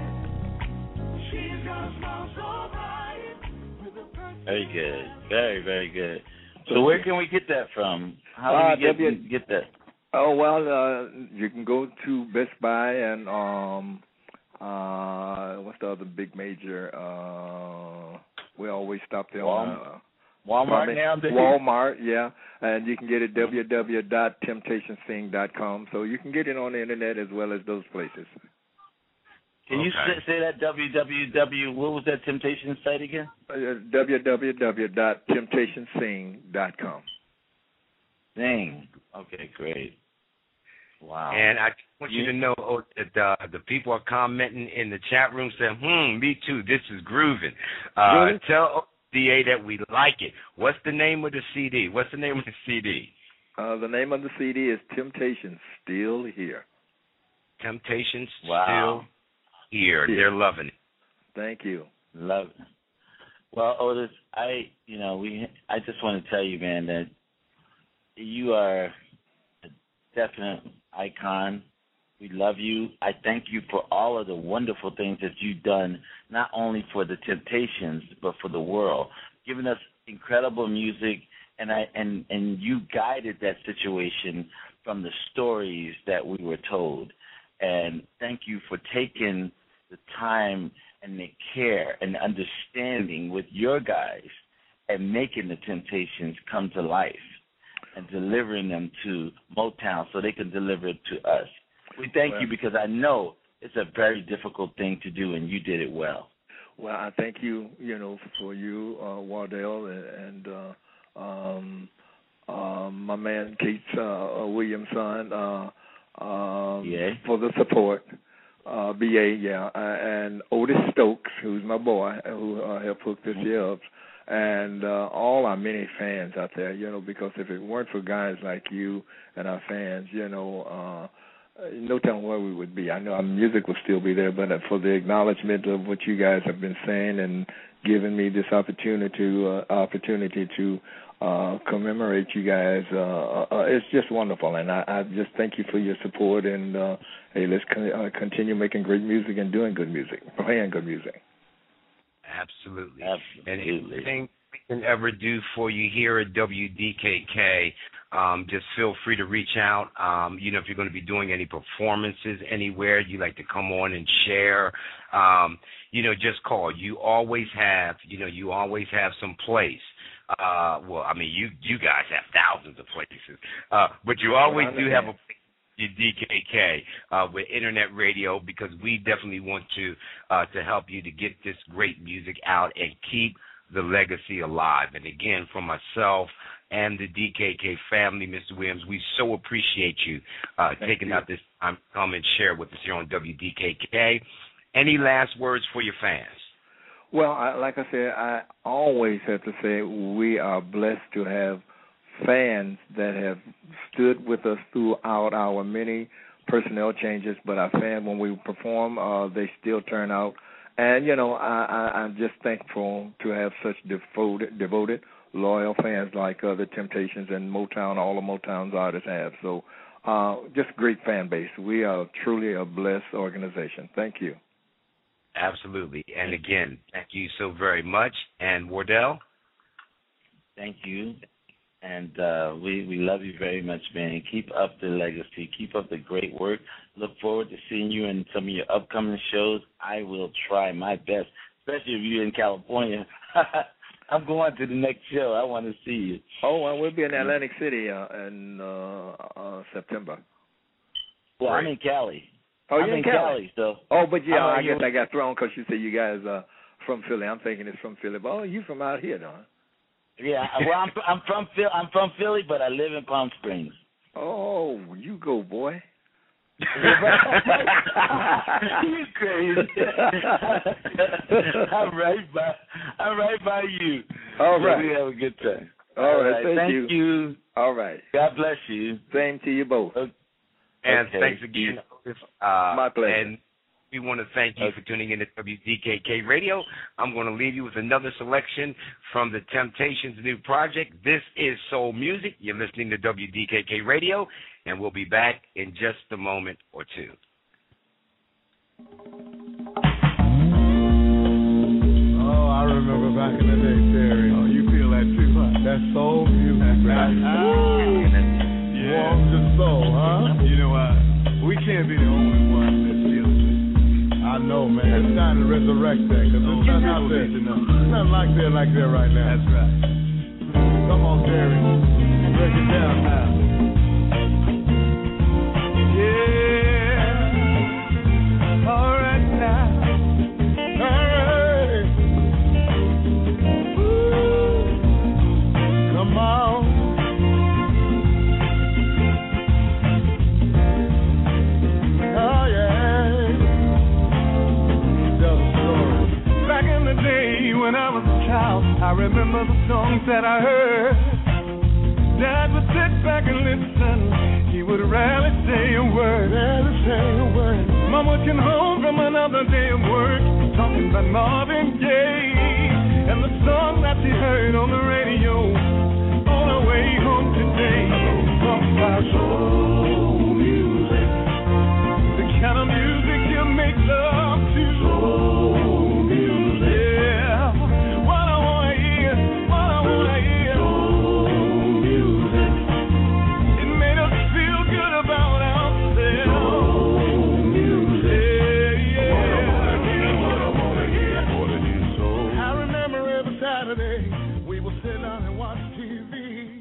She's got a smile so bright. With a perfect Very good. Very, very good. So where can we get that from? How do Uh, we get, W- get that? Oh well, uh, you can go to Best Buy and um, uh, what's the other big major? Uh, we always stop there. On, uh, Walmart now? Walmart, yeah, and you can get it w w w dot temptation sing dot com. So you can get it on the internet as well as those places. Can you Okay. say, say that www? What was that Temptation site again? Uh, w w w dot temptation sing dot com. Dang. Okay, great. Wow. And I want you to know oh, that uh, the people are commenting in the chat room saying, hmm, me too, this is grooving. Uh, Really? Tell D A that we like it. What's the name of the C D? What's the name of the C D? Uh, the name of the C D is Temptation Still Here. Temptations Wow. Still Here. Yeah. They're loving it. Thank you. Love it. Well, Otis, I, you know, we, I just want to tell you, man, that you are a definite icon. We love you. I thank you for all of the wonderful things that you've done, not only for the Temptations, but for the world, giving us incredible music, and I and, and you guided that situation from the stories that we were told. And thank you for taking the time and the care and the understanding with your guys and making the Temptations come to life and delivering them to Motown so they can deliver it to us. We thank Well- you because I know it's a very difficult thing to do, and you did it well. Well, I thank you, you know, for you, uh, Wardell, and, and uh, um, uh, my man Keith uh, Williamson, uh, um, B A? for the support. Uh, B A, yeah, uh, and Otis Stokes, who's my boy, who uh, helped hook this year up, and uh, all our many fans out there, you know, because if it weren't for guys like you and our fans, you know, uh, no telling where we would be. I know our music will still be there, but for the acknowledgement of what you guys have been saying and giving me this opportunity, uh, opportunity to uh, commemorate you guys, uh, uh, it's just wonderful. And I, I just thank you for your support. And uh, hey, let's con- uh, continue making great music and doing good music, playing good music. Absolutely. Absolutely. And anything we can ever do for you here at W D K K, um, just feel free to reach out. Um, you know, if you're going to be doing any performances anywhere, you like to come on and share, um, you know, just call. You always have, you know, you always have some place. Uh, well, I mean, you you guys have thousands of places, uh, but you always do have a place. Your D K K uh, with internet radio, because we definitely want to uh, to help you to get this great music out and keep the legacy alive. And again, for myself and the D K K family, Mister Williams, we so appreciate you uh, taking you. out this time to come and share with us here on W D K K. Any last words for your fans? Well, I, like I said, I always have to say we are blessed to have fans that have stood with us throughout our many personnel changes, but our fans, when we perform, uh, they still turn out. And, you know, I, I, I'm just thankful to have such devoted, devoted, loyal fans like uh, the Temptations and Motown, all of Motown's artists have. So uh, just great fan base. We are truly a blessed organization. Thank you. Absolutely. And again, thank you so very much. And Wardell? Thank you. And uh, we, we love you very much, man. Keep up the legacy. Keep up the great work. Look forward to seeing you in some of your upcoming shows. I will try my best, especially if you're in California. I'm going to the next show. I want to see you. Oh, and we'll be in Atlantic City uh, in uh, uh, September. Well, Great. I'm in Cali. Oh, I'm you're in in Cali? Cali, so. Oh, but yeah, I'm I in guess New- I got thrown because you said you guys are from Philly. I'm thinking it's from Philly. But, oh, you from out here, though? Yeah, well, I'm I'm from Philly. I'm from Philly, but I live in Palm Springs. Oh, you go, boy. You crazy. I'm right by I'm right by you. All So right. we have a good time. All right, thank, thank you. you. All right. God bless you. Same to you both. Okay. And Okay. thanks again, Otis. Uh, My pleasure. And we want to thank you for tuning in to W D K K Radio. I'm going to leave you with another selection from the Temptations' new project. This is Soul Music. You're listening to W D K K Radio, and we'll be back in just a moment or two. Oh, I remember back in the day, Terry. Oh, you feel that too, huh? That soul music, man. Yeah. Warms your soul, huh? You know what? We can't be the only ones that feel it. I know, man. It's time to resurrect that, because there's nothing out there. There's nothing like there like there right now. That's right. Come on, Terry. Break it down now. Yeah. All right now. All right. Woo. Come on. Oh, yeah. Tell the story. Back in the day when I was a child, I remember the songs that I heard. Dad would sit back and listen. He would rarely say a word. Rarely say a word. Mom would come home from another day of work, talking about Marvin Gaye and the song that she heard on the radio on her way home today. Talk about soul music, the kind of music you make love to. Soul music, yeah. What I wanna hear, what I wanna hear. Soul music, it made us feel good about ourselves. Soul music, yeah, yeah. What I wanna hear, what I wanna hear, soul. I remember every Saturday we would sit down and watch T V.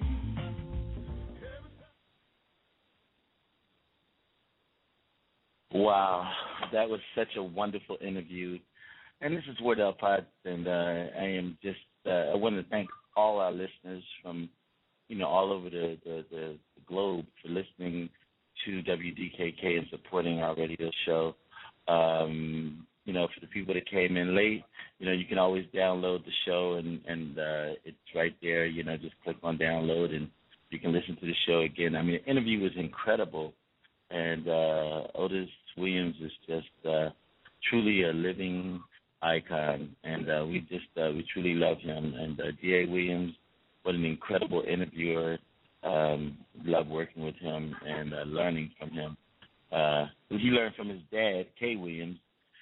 Wow, that was such a wonderful interview. And this is Wardell Potts, and uh, I am just, uh, I want to thank all our listeners from, you know, all over the, the, the globe for listening to W D K K and supporting our radio show. Um, you know, for the people that came in late, you know, you can always download the show, and, and uh, it's right there. You know, just click on download, and you can listen to the show again. I mean, the interview was incredible. And uh, Otis Williams is just uh, truly a living icon, and uh, we just uh, we truly love him. And uh, D A Williams, what an incredible interviewer. Um, love working with him and uh, learning from him. Uh, he learned from his dad, Kay Williams.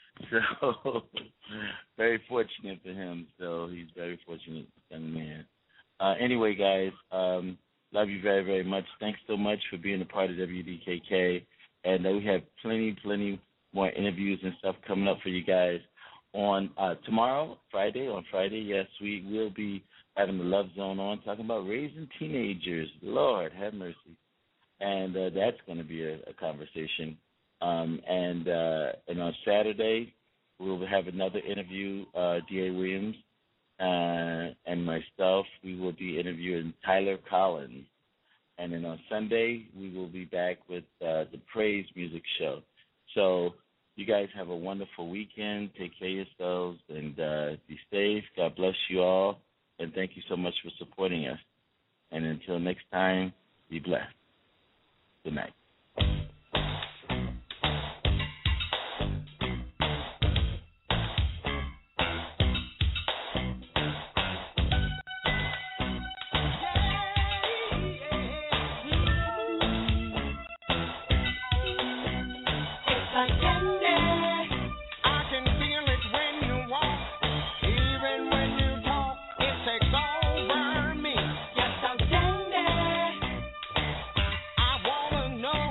So very fortunate for him. So he's very fortunate young man. Uh, anyway, guys. Um, Love you very, very much. Thanks so much for being a part of W D K K. And uh, we have plenty, plenty more interviews and stuff coming up for you guys on uh, tomorrow, Friday. On Friday, yes, we will be having the Love Zone on, talking about raising teenagers. Lord, have mercy. And uh, that's going to be a, a conversation. Um, and uh, and on Saturday, we'll have another interview, uh, D A Williams. Uh, and myself, we will be interviewing Tyler Collins. And then on Sunday, we will be back with uh, the Praise Music Show. So you guys have a wonderful weekend. Take care of yourselves and uh, be safe. God bless you all. And thank you so much for supporting us. And until next time, be blessed. Good night. I wanna know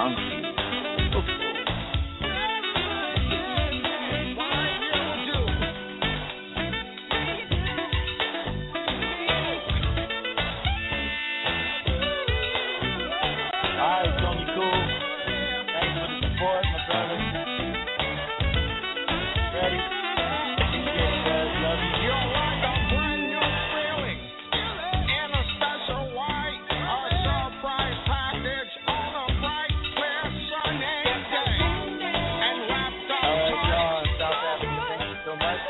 funky. Alright, Tony Cool. Thanks for the support, my brother. Ready? Appreciate it, guys. Love you. You're like a brand new feeling in a special white or surprise package on a bright, clear, sunny day. And wrapped up All right, tight. John, South Africa, thank you so much.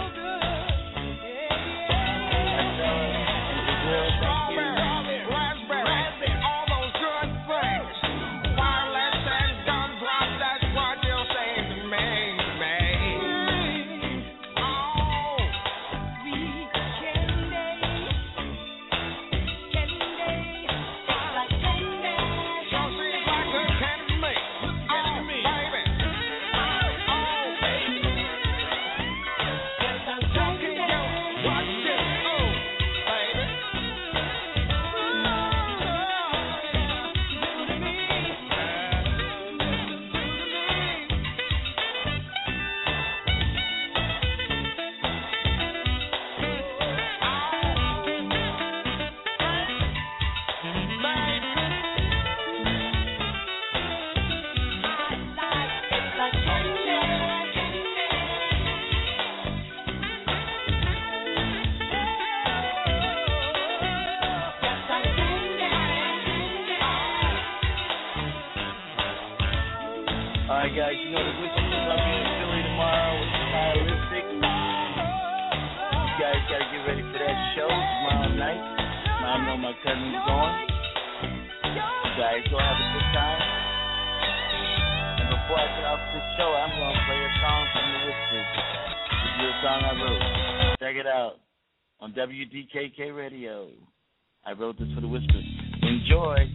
And, uh, in Brazil, thank you. Strawberry, raspberry, all those good things. Wireless and gumdrop, that's what you'll say to me, me. Oh, so seems like a candy to me. Oh, baby. Oh, talking you, watch this, oh, baby. All right, guys, you know the Witches is up here in Philly tomorrow with Stylistic. You guys got to get ready for that show tomorrow night. I know my cousin's going. You guys go have a good time. And before I get off this show, I'm going to play a song from the Witches. This is a song I wrote. Check it out on W D K K Radio. I wrote this for the Whispers. Enjoy.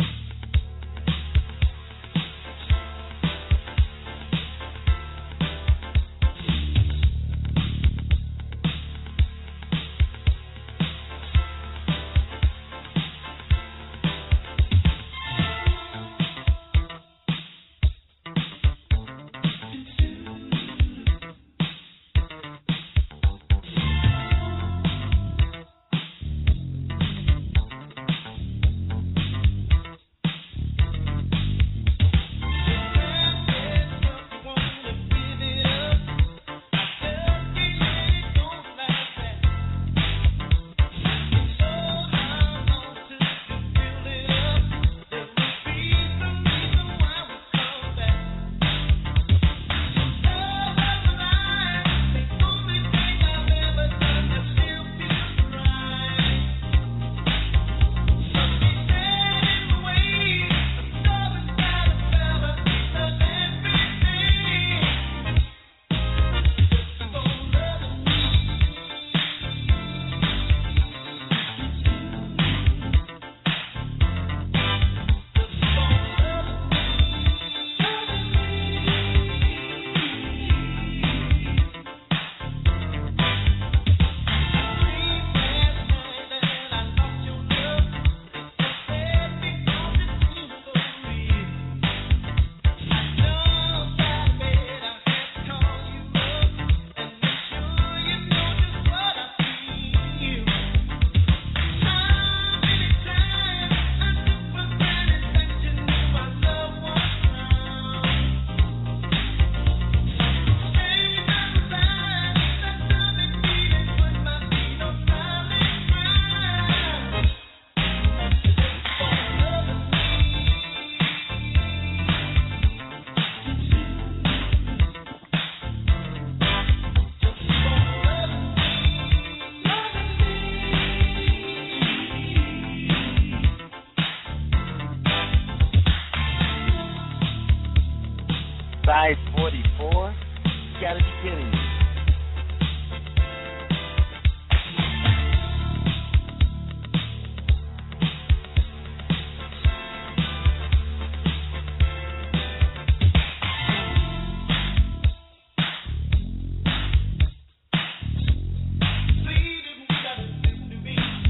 Size forty-four? You gotta be kidding me.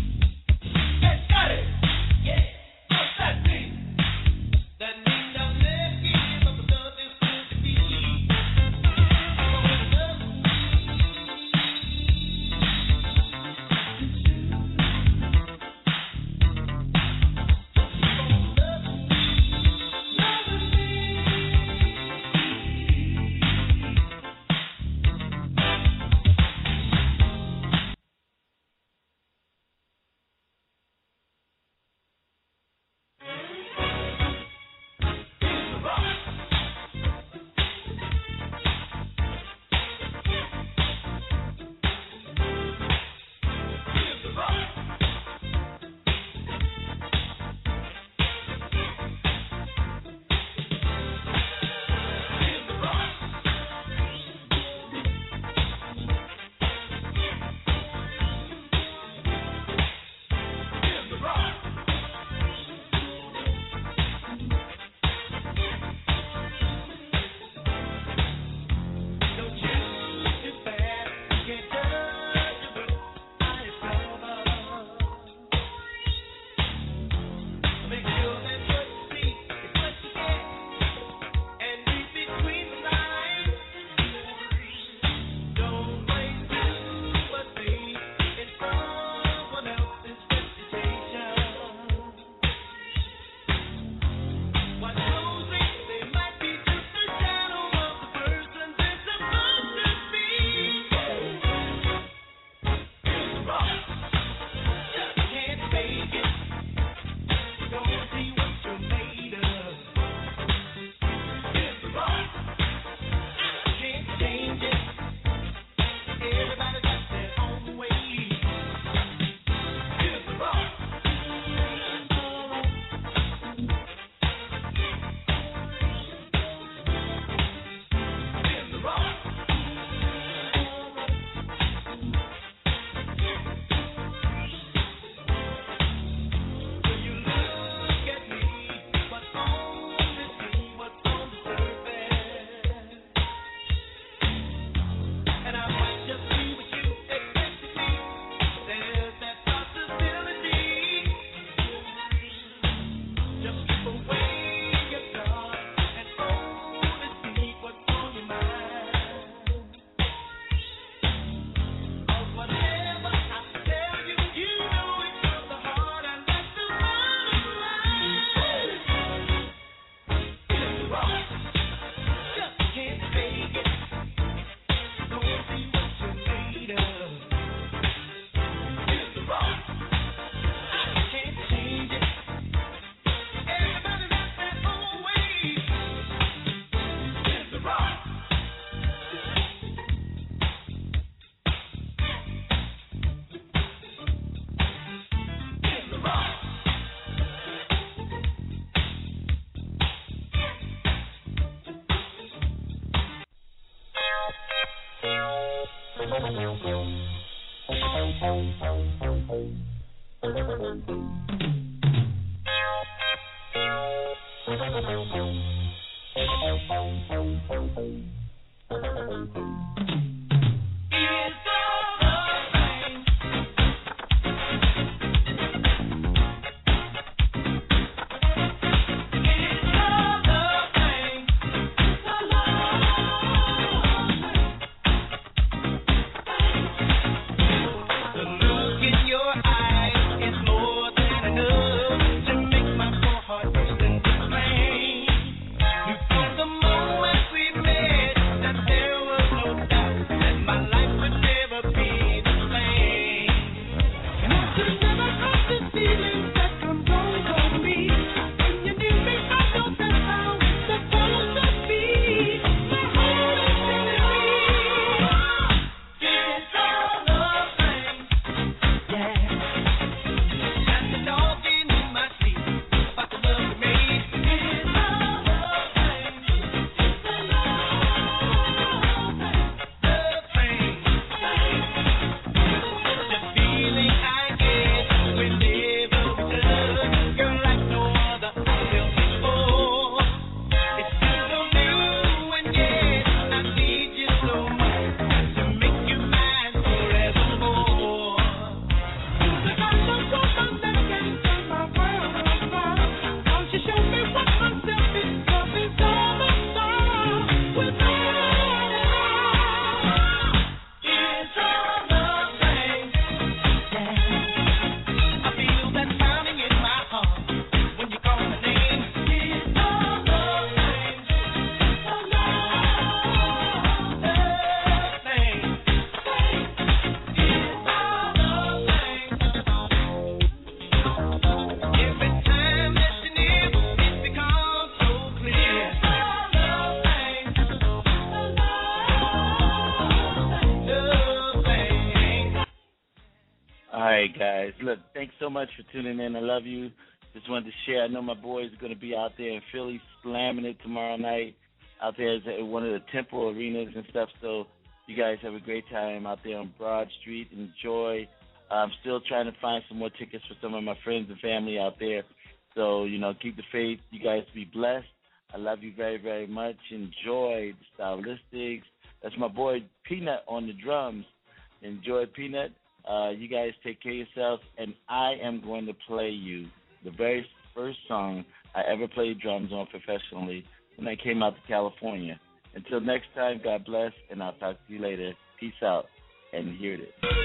That mean don't Guys, look, thanks so much for tuning in. I love you. Just wanted to share. I know my boys are going to be out there in Philly slamming it tomorrow night out there at one of the Temple arenas and stuff. So you guys have a great time out there on Broad Street. Enjoy. I'm still trying to find some more tickets for some of my friends and family out there. So, you know, keep the faith. You guys be blessed. I love you very, very much. Enjoy the Stylistics. That's my boy Peanut on the drums. Enjoy, Peanut. Uh, you guys take care of yourselves, and I am going to play you the very first song I ever played drums on professionally when I came out to California. Until next time, God bless, and I'll talk to you later. Peace out, and hear this.